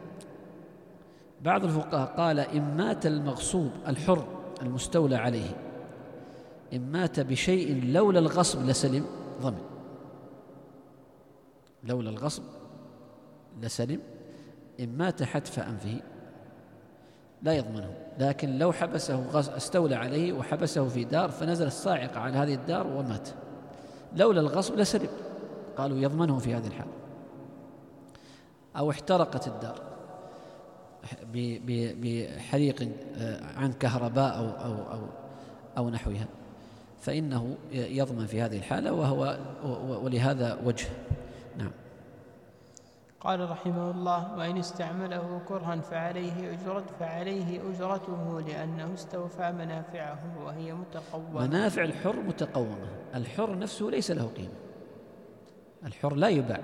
بعض الفقهاء قال إن مات المغصوب الحر المستولى عليه، إن مات بشيء لولا الغصب لسلم ضمن، لولا الغصب لسلم. إن مات حتف أنفه لا يضمنه، لكن لو حبسه استولى عليه وحبسه في دار فنزل الصاعقة على هذه الدار ومات لولا الغصب لسلم، قالوا يضمنه في هذه الحال. أو احترقت الدار بحريق عن كهرباء أو نحوها فإنه يضمن في هذه الحالة، ولهذا وجه. نعم. قال رحمه الله وإن استعمله كرها فعليه أجرته لأنه استوفى منافعه وهي متقومة. منافع الحر متقومة، الحر نفسه ليس له قيمة، الحر لا يباع.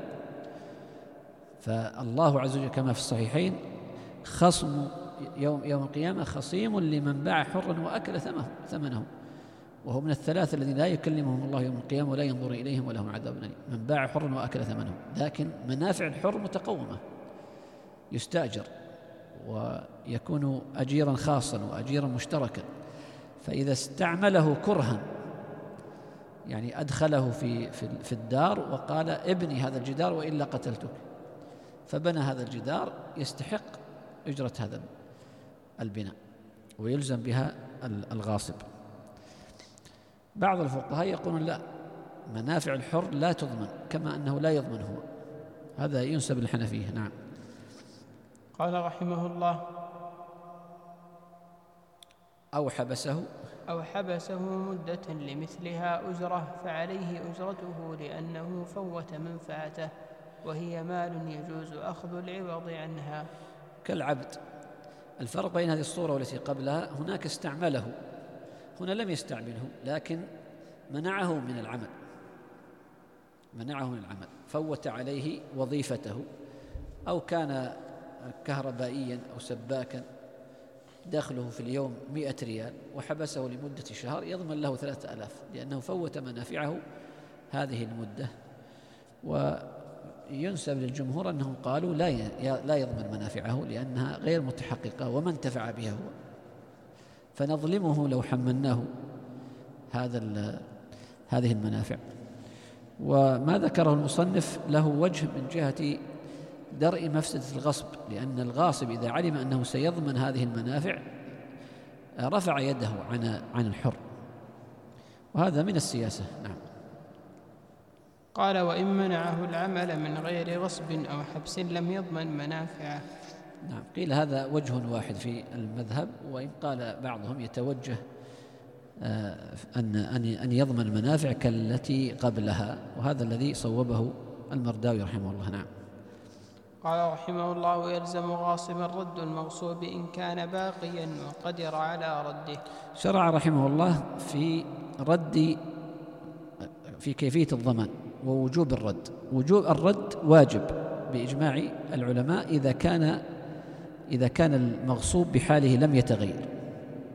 فالله عز وجل كما في الصحيحين خصم يوم القيامة خصيم لمن باع حرا وأكل ثمنه، وهو من الثلاثة الذين لا يكلمهم الله يوم القيامة ولا ينظر إليهم ولهم عذاب أليم، من باع حرا وأكل ثمنه. لكن منافع الحر متقومة، يستأجر ويكون أجيرا خاصا وأجيرا مشتركا، فإذا استعمله كرها يعني أدخله في الدار وقال ابني هذا الجدار وإلا قتلتك، فبنى هذا الجدار يستحق أجرة هذا البناء ويلزم بها الغاصب. بعض الفقهاء يقولون لا، منافع الحر لا تضمن كما أنه لا يضمن هو، هذا ينسب للحنفية. نعم. قال رحمه الله أو حبسه مدة لمثلها أجرة فعليه أجرته لأنه فوت منفعته وهي مال يجوز أخذ العوض عنها كالعبد. الفرق بين هذه الصورة والتي قبلها هناك استعمله، هنا لم يستعمله لكن منعه من العمل، فوت عليه وظيفته، أو كان كهربائيا أو سباكا دخله في اليوم 100 ريال وحبسه لمدة شهر يضمن له 3000 لأنه فوت منافعه هذه المدة. وينسب للجمهور أنهم قالوا لا يضمن منافعه لأنها غير متحققة وما انتفع بها هو، فنظلمه لو حملناه هذه المنافع. وما ذكره المصنف له وجه من جهة درء مفسدة الغصب، لأن الغاصب إذا علم أنه سيضمن هذه المنافع رفع يده عن الحر، وهذا من السياسة. نعم. قال وإن منعه العمل من غير غصب أو حبس لم يضمن منافعه. نعم. قيل هذا وجه واحد في المذهب، وإن قال بعضهم يتوجه أن يضمن المنافع كالتي قبلها، وهذا الذي صوبه المرداوي رحمه الله. نعم. قال رحمه الله ويلزم غاصبا رد المغصوب إن كان باقيا وقدر على رده. شرع رحمه الله في كيفية الضمان ووجوب الرد. وجوب الرد واجب بإجماع العلماء إذا كان المغصوب بحاله لم يتغير،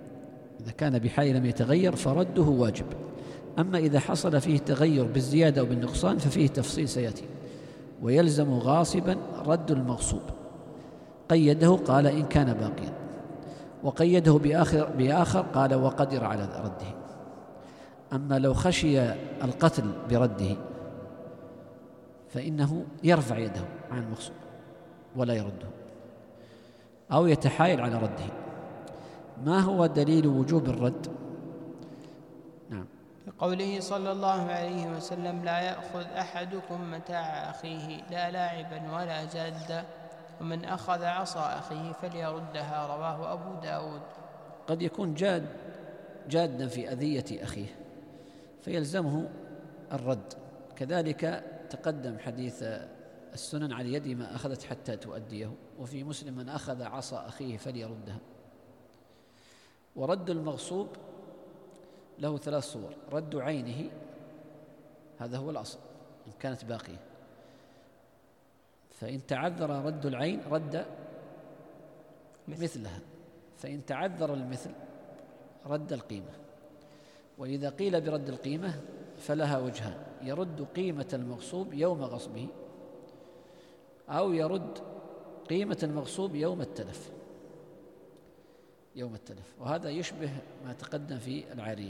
إذا كان بحال لم يتغير فرده واجب. أما إذا حصل فيه تغير بالزيادة أو بالنقصان ففيه تفصيل سيأتي. ويلزم غاصبا رد المغصوب، قيده قال إن كان باقيا، وقيده بآخر قال وقدر على رده. أما لو خشي القتل برده فإنه يرفع يده عن المغصوب ولا يرده، أو يتحايل على رده. ما هو دليل وجوب الرد؟ نعم. بقوله صلى الله عليه وسلم: لا يأخذ أحدكم متاع أخيه لا لاعبا ولا جادا، ومن أخذ عصا أخيه فليردها. رواه أبو داود. قد يكون جادا في أذية أخيه فيلزمه الرد. كذلك تقدم حديث السنن: على يد ما أخذت حتى تؤديه. وفي مسلم: من أخذ عصا أخيه فليردها. ورد المغصوب له 3 صور: رد عينه، هذا هو الأصل إن كانت باقية، فإن تعذر رد العين رد مثلها، فإن تعذر المثل رد القيمة. وإذا قيل برد القيمة فلها وجهان: يرد قيمة المغصوب يوم غصبه، أو يرد قيمة المغصوب يوم التلف. وهذا يشبه ما تقدم في العارية.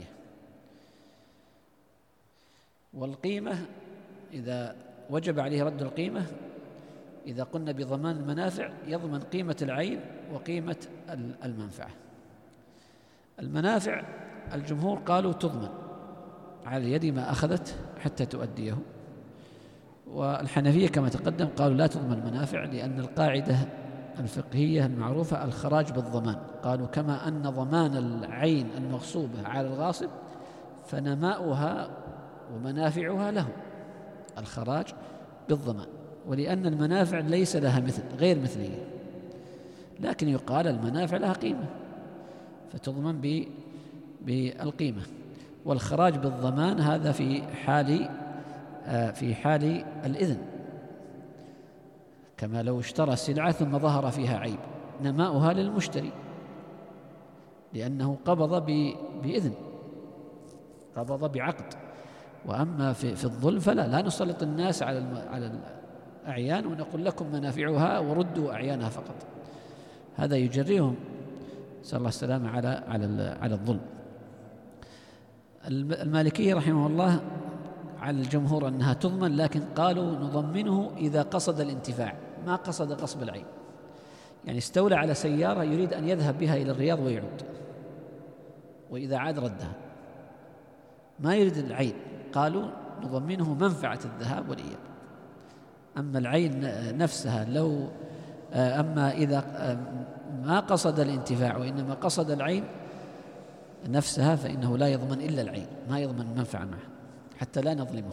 والقيمة إذا وجب عليه رد القيمة، إذا قلنا بضمان المنافع يضمن قيمة العين وقيمة المنفعة. المنافع الجمهور قالوا تضمن على يد ما أخذت حتى تؤديه، والحنفية كما تقدم قالوا لا تضمن المنافع، لأن القاعدة الفقهية المعروفة الخراج بالضمان. قالوا كما أن ضمان العين المغصوبة على الغاصب فنماؤها ومنافعها له، الخراج بالضمان. ولأن المنافع ليس لها مثل، غير مثلية، لكن يقال المنافع لها قيمة فتضمن بالقيمة. والخراج بالضمان هذا في حال الإذن، كما لو اشترى سلعة ثم ظهر فيها عيب، نماؤها للمشتري لأنه قبض بإذن، قبض بعقد. وأما في الظلم فلا نسلط الناس على الأعيان ونقول لكم منافعها وردوا أعيانها فقط، هذا يجريهم نسأل الله السلامة على الظلم. المالكية رحمه الله على الجمهور أنها تضمن، لكن قالوا نضمنه إذا قصد الانتفاع، ما قصد غصب العين. يعني استولى على سيارة يريد أن يذهب بها إلى الرياض ويعود، وإذا عاد ردها، ما يريد العين، قالوا نضمنه منفعة الذهاب والإياب. أما العين نفسها أما إذا ما قصد الانتفاع وإنما قصد العين نفسها فإنه لا يضمن إلا العين، ما يضمن المنفعة معه حتى لا نظلمه.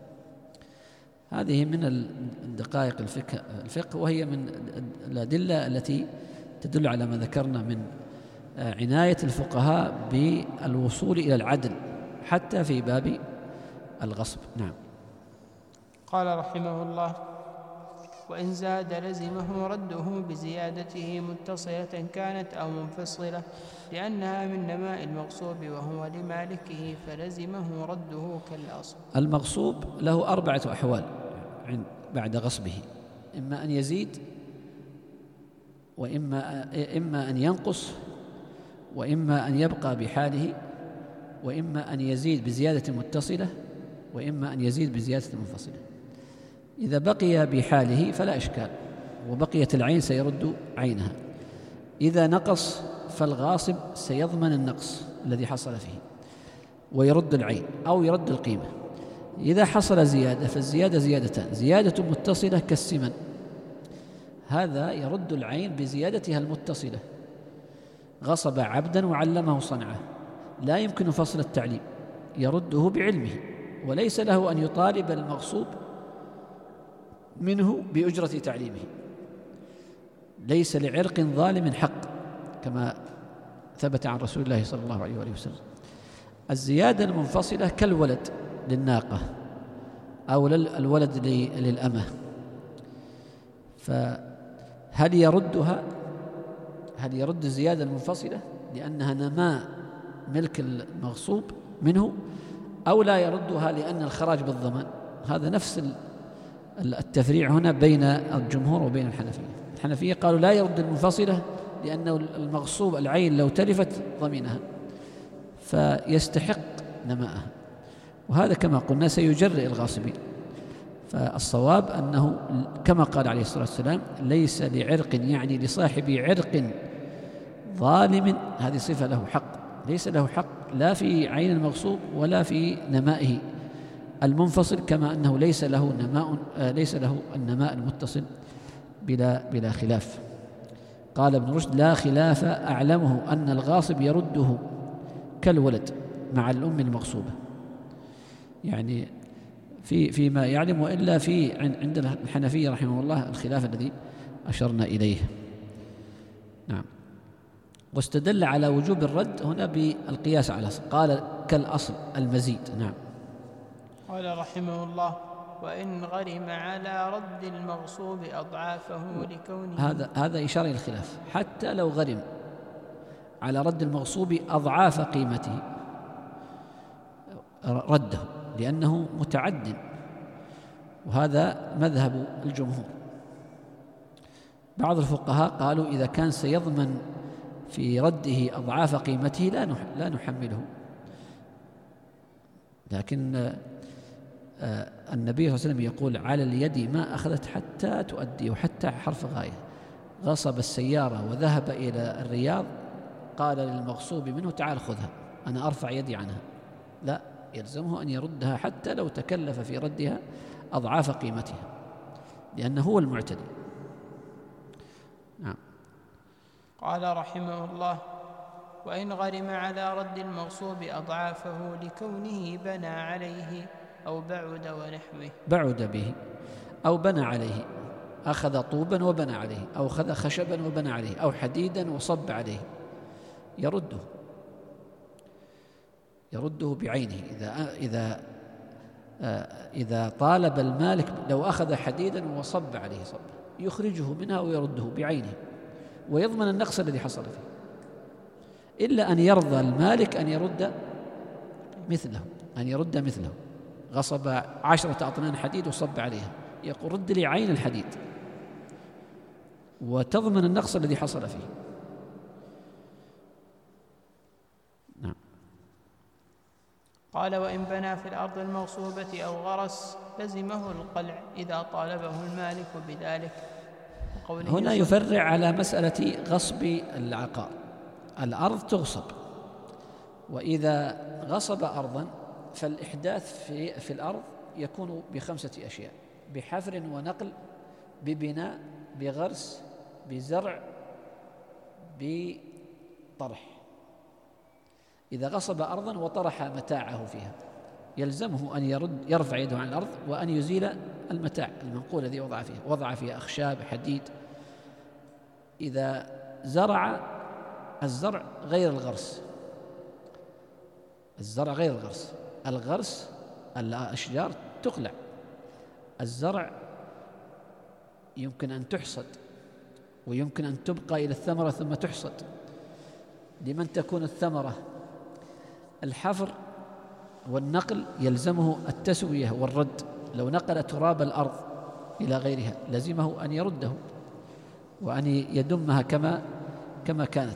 هذه من الدقائق الفقه، وهي من الأدلة التي تدل على ما ذكرنا من عناية الفقهاء بالوصول إلى العدل حتى في باب الغصب. نعم. قال رحمه الله: وإن زاد لزمه رده بزيادته متصلة كانت أو منفصلة، لأنها من نماء المغصوب وهو لمالكه، فلزمه رده كالأصل. المغصوب له 4 أحوال بعد غصبه: إما أن يزيد، وإما أن ينقص، وإما أن يبقى بحاله، وإما أن يزيد بزيادة متصلة، وإما أن يزيد بزيادة منفصلة. إذا بقي بحاله فلا إشكال، وبقيت العين سيرد عينها. إذا نقص فالغاصب سيضمن النقص الذي حصل فيه ويرد العين أو يرد القيمة. إذا حصل زيادة فالزيادة زيادتان: زيادة متصلة كالسمن، هذا يرد العين بزيادتها المتصلة، غصب عبدا وعلمه صنعه، لا يمكن فصل التعليم، يرده بعلمه، وليس له أن يطالب المغصوب منه بأجرة تعليمه، ليس لعرق ظالم حق كما ثبت عن رسول الله صلى الله عليه وآله وسلم. الزيادة المنفصلة كالولد للناقة أو الولد للأمة، فهل يردها؟ هل يرد الزيادة المنفصلة لأنها نماء ملك المغصوب منه أو لا يردها لأن الخراج بالضمان. هذا نفس التفريع هنا بين الجمهور وبين الحنفية. الحنفية قالوا لا يرد المنفصلة لأنه المغصوب العين لو تلفت ضمنها فيستحق نماءها، وهذا كما قلنا سيجرئ الغاصبين. فالصواب أنه كما قال عليه الصلاة والسلام ليس لعرق، يعني لصاحب عرق ظالم، هذه صفة له حق، ليس له حق لا في عين المغصوب ولا في نمائه المنفصل، كما أنه ليس له النماء المتصل بلا خلاف. قال ابن رشد لا خلاف أعلمه أن الغاصب يرده كالولد مع الأم المغصوبة، يعني فيما يعلم، وإلا في عند الحنفية رحمه الله الخلاف الذي أشرنا إليه. نعم. واستدل على وجوب الرد هنا بالقياس على الأصل، قال كالأصل المزيد. نعم. قال رحمه الله وإن غرم على رد المغصوب أضعافه لكونه، هذا إشارة إلى الخلاف، حتى لو غرم على رد المغصوب أضعاف قيمته رده لأنه متعد، وهذا مذهب الجمهور. بعض الفقهاء قالوا إذا كان سيضمن في رده أضعاف قيمته لا نحمله، لكن النبي صلى الله عليه وسلم يقول على اليد ما أخذت حتى تؤدي، وحتى حرف غاية. غصب السيارة وذهب إلى الرياض قال للمغصوب منه تعال خذها أنا أرفع يدي عنها، لا، يلزمه أن يردها حتى لو تكلف في ردها أضعاف قيمتها، لأنه هو المعتدي. نعم. قال رحمه الله وإن غرم على رد المغصوب أضعافه لكونه بنى عليه أو بعد ونحوه، بعد به أو بنى عليه، أخذ طوبا وبنى عليه، أو أخذ خشبا وبنى عليه، أو حديدا وصب عليه، يرده بعينه. إذا طالب المالك لو أخذ حديدا وصب عليه صب يخرجه منها ويرده بعينه، ويضمن النقص الذي حصل فيه، إلا أن يرضى المالك أن يرد مثله. غصب 10 أطنان حديد وصب عليها، يقول رد لي عين الحديد وتضمن النقص الذي حصل فيه. نعم. قال وإن بنى في الأرض المغصوبة أو غرس لزمه القلع إذا طالبه المالك بذلك. هنا يفرع على مسألة غصب العقار. الأرض تغصب، وإذا غصب أرضا فالإحداث في الأرض يكون ب5 أشياء: بحفر ونقل، ببناء، بغرس، بزرع، بطرح. إذا غصب أرضا وطرح متاعه فيها يلزمه أن يرفع يده عن الأرض وأن يزيل المتاع المنقول الذي وضع فيها أخشاب حديد. إذا زرع الزرع غير الغرس، الغرس الأشجار تقلع، الزرع يمكن أن تحصد ويمكن أن تبقى إلى الثمرة ثم تحصد. لمن تكون الثمرة؟ الحفر والنقل يلزمه التسوية والرد، لو نقل تراب الأرض إلى غيرها لزمه أن يرده وأن يدمها كما كانت.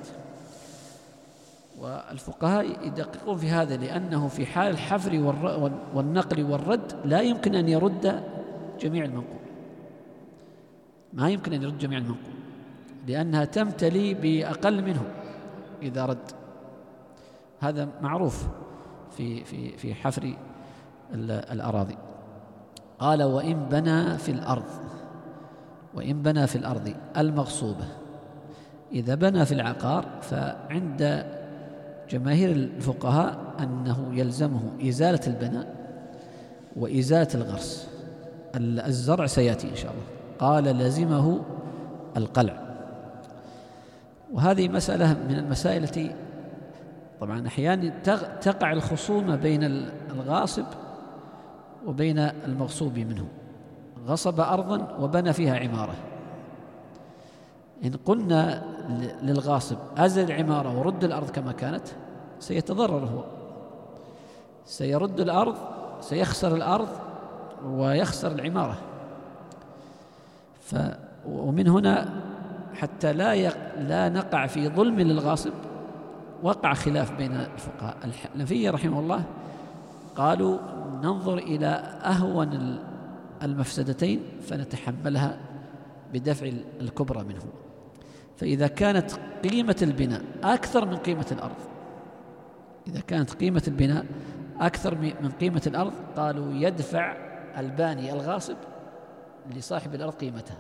والفقهاء يدققون في هذا، لأنه في حال الحفر والنقل والرد لا يمكن أن يرد جميع المنقول، ما يمكن أن يرد جميع المنقول، لأنها تمتلي بأقل منه إذا رد. هذا معروف في حفر الأراضي. قال وإن بنى في الأرض المغصوبة. إذا بنى في العقار فعند جماهير الفقهاء أنه يلزمه إزالة البناء وإزالة الغرس. الزرع سيأتي إن شاء الله. قال لزمه القلع. وهذه مسألة من المسائل التي طبعا أحيانا تقع الخصومة بين الغاصب وبين المغصوب منه. غصب أرضا وبنى فيها عمارة، إن قلنا للغاصب أزل العمارة ورد الأرض كما كانت سيتضرر هو، سيرد الأرض، سيخسر الأرض ويخسر العمارة. ومن هنا حتى لا نقع في ظلم للغاصب وقع خلاف بين الفقهاء. الحنفية رحمه الله قالوا ننظر إلى أهون المفسدتين فنتحملها بدفع الكبرى منه. فإذا كانت قيمة البناء أكثر من قيمة الأرض، إذا كانت قيمة البناء أكثر من قيمة الأرض، قالوا يدفع الباني الغاصب لصاحب الأرض قيمتها،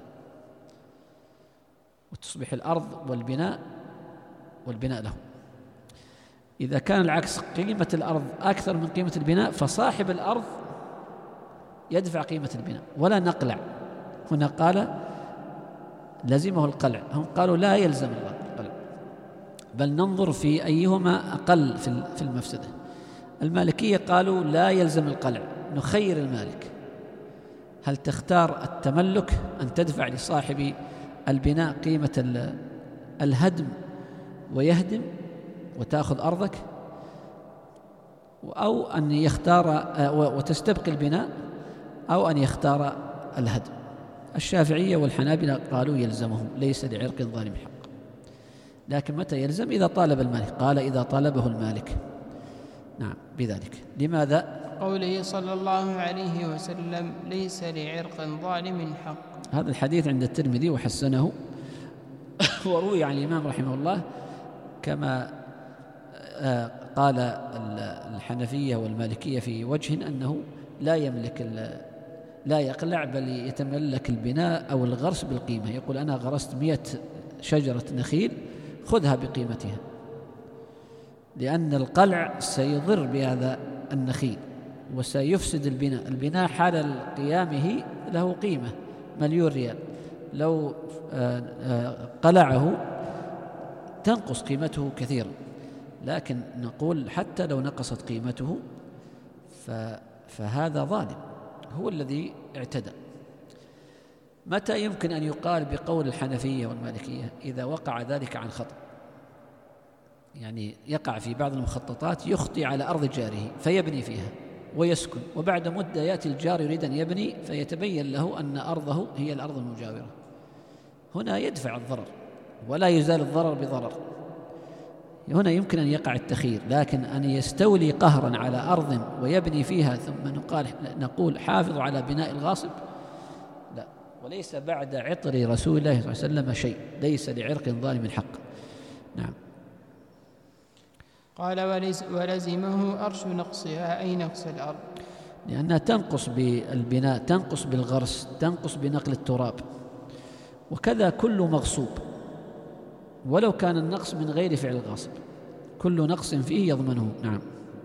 وتصبح الأرض والبناء له. إذا كان العكس، قيمة الأرض أكثر من قيمة البناء، فصاحب الأرض يدفع قيمة البناء ولا نقلع. هنا قال لزمه القلع، هم قالوا لا يلزم القلع، بل ننظر في أيهما أقل في المفسدة. المالكية قالوا لا يلزم القلع، نخير المالك، هل تختار التملك أن تدفع لصاحب البناء قيمة الهدم ويهدم وتأخذ أرضك، أو أن يختار وتستبقي البناء، أو أن يختار الهدم. الشافعية والحنابلة قالوا يلزمه، ليس لعرق ظالم حق. لكن متى يلزم؟ إذا طالب المالك، قال إذا طلبه المالك. نعم بذلك. لماذا؟ قوله صلى الله عليه وسلم ليس لعرق ظالم حق. هذا الحديث عند الترمذي وحسنه، وروي عن الإمام رحمه الله كما قال الحنفية والمالكية في وجه أنه لا يقلع، بل يتملك البناء أو الغرس بالقيمة. يقول أنا غرست 100 شجرة نخيل خذها بقيمتها، لأن القلع سيضر بهذا النخيل وسيفسد البناء حال قيامه له قيمة 1,000,000 ريال، لو قلعه تنقص قيمته كثيرا. لكن نقول حتى لو نقصت قيمته فهذا ظالم، هو الذي اعتدى. متى يمكن أن يقال بقول الحنفية والمالكية؟ إذا وقع ذلك عن خطأ، يعني يقع في بعض المخططات يخطي على أرض جاره فيبني فيها ويسكن، وبعد مدة يأتي الجار يريد أن يبني فيتبين له أن أرضه هي الأرض المجاورة، هنا يدفع الضرر ولا يزال الضرر بضرر. هنا يمكن أن يقع التخيير، لكن أن يستولي قهرا على أرض ويبني فيها ثم نقول حافظ على بناء الغاصب، لا. وليس بعد عطر رسول الله صلى الله عليه وسلم شيء، ليس لعرق ظالم حق. نعم. قال ولزمه أرش نقصها، أي نقص الأرض، لأنها تنقص بالبناء، تنقص بالغرس، تنقص بنقل التراب، وكذا كل مغصوب ولو كان النقص من غير فعل الغاصب، كل نقص فيه يضمنه. نعم.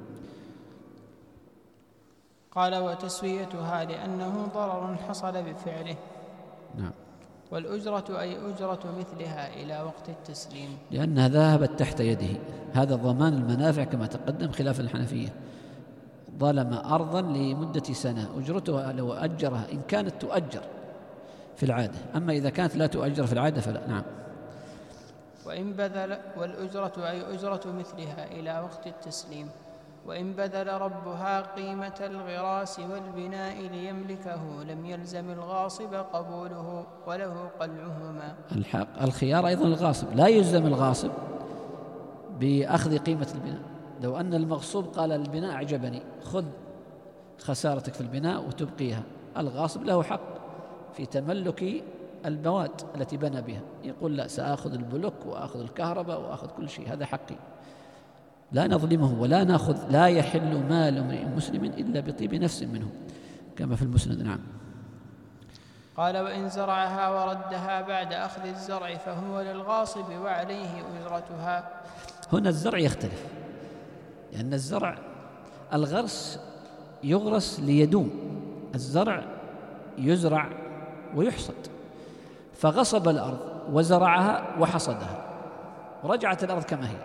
قال وتسويتها لأنه ضرر حصل بفعله. نعم. والأجرة أي أجرة مثلها إلى وقت التسليم، لأنها ذهبت تحت يده، هذا ضمان المنافع كما تقدم، خلاف الحنفية. ظلم أرضا لمدة سنة، أجرتها لو أجرها إن كانت تؤجر في العادة، أما إذا كانت لا تؤجر في العادة فلا. نعم. وإن بذل، والأجرة أي أجرة مثلها إلى وقت التسليم، وإن بذل ربها قيمة الغراس والبناء ليملكه لم يلزم الغاصب قبوله وله قلعهما. الخيار أيضا الغاصب، لا يلزم الغاصب بأخذ قيمة البناء. لو أن المغصوب قال البناء أعجبني خذ خسارتك في البناء وتبقيها، الغاصب له حق في تملك المواد التي بنى بها، يقول لا، سأخذ البلوك وأخذ الكهرباء وأخذ كل شيء، هذا حقي، لا نظلمه ولا نأخذ. لا يحل مال امرئ مسلم إلا بطيب نفس منه، كما في المسند. نعم. قال وإن زرعها وردها بعد أخذ الزرع فهو للغاصب وعليه أجرتها. هنا الزرع يختلف، لأن الزرع الغرس يغرس ليدوم، الزرع يزرع ويحصد، فغصب الأرض وزرعها وحصدها ورجعت الأرض كما هي،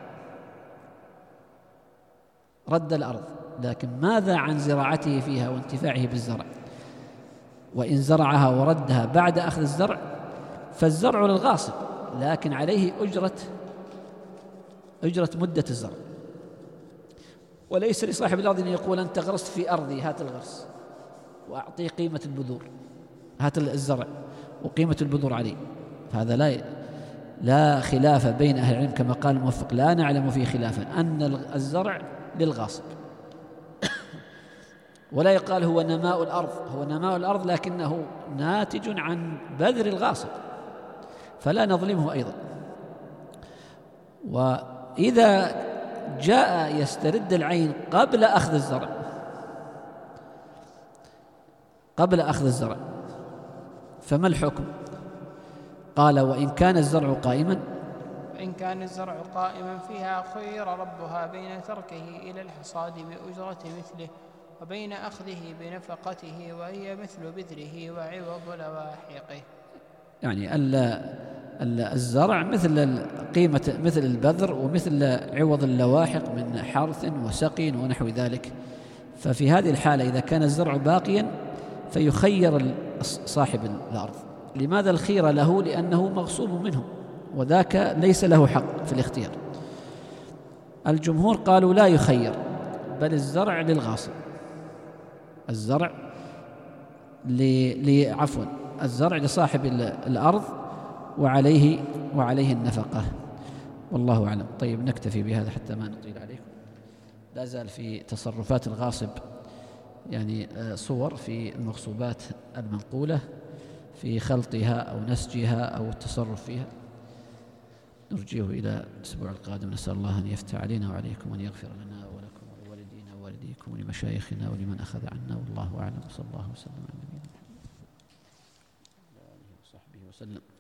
رد الأرض. لكن ماذا عن زراعته فيها وانتفاعه بالزرع؟ وإن زرعها وردها بعد أخذ الزرع فالزرع للغاصب، لكن عليه أجرة مدة الزرع، وليس لصاحب الأرض أن يقول أنت غرست في أرضي هات الغرس وأعطيه قيمة البذور، هات الزرع وقيمة البذور عليه. فهذا لا خلاف بين أهل العلم كما قال الموفق، لا نعلم فيه خلافا أن الزرع للغاصب، ولا يقال هو نماء الأرض، هو نماء الأرض لكنه ناتج عن بذر الغاصب، فلا نظلمه أيضا. وإذا جاء يسترد العين قبل أخذ الزرع فما الحكم؟ قال وإن كان الزرع قائما، وإن كان الزرع قائما فيها خير ربها بين تركه إلى الحصاد بأجرة مثله وبين أخذه بنفقته، وهي مثل بذره وعوض لواحقه. يعني الزرع مثل قيمة مثل البذر ومثل عوض اللواحق من حرث وسقي ونحو ذلك. ففي هذه الحالة إذا كان الزرع باقيا فيخير صاحب الأرض. لماذا الخير له؟ لأنه مغصوب منه وذاك ليس له حق في الاختيار. الجمهور قالوا لا يخير، بل الزرع للغاصب، الزرع الزرع لصاحب الأرض وعليه النفقة، والله أعلم. طيب نكتفي بهذا حتى ما نطيل عليكم. لا زال في تصرفات الغاصب يعني صور في المغصوبات المنقولة في خلطها أو نسجها أو التصرف فيها، نرجيه إلى الأسبوع القادم. نسأل الله أن يفتح علينا وعليكم وأن يغفر لنا ولكم ولوالدينا ووالديكم ولمشايخنا ولمن أخذ عنا، والله أعلم. صلى الله وسلم على نبينا محمد وآله وصحبه وسلم.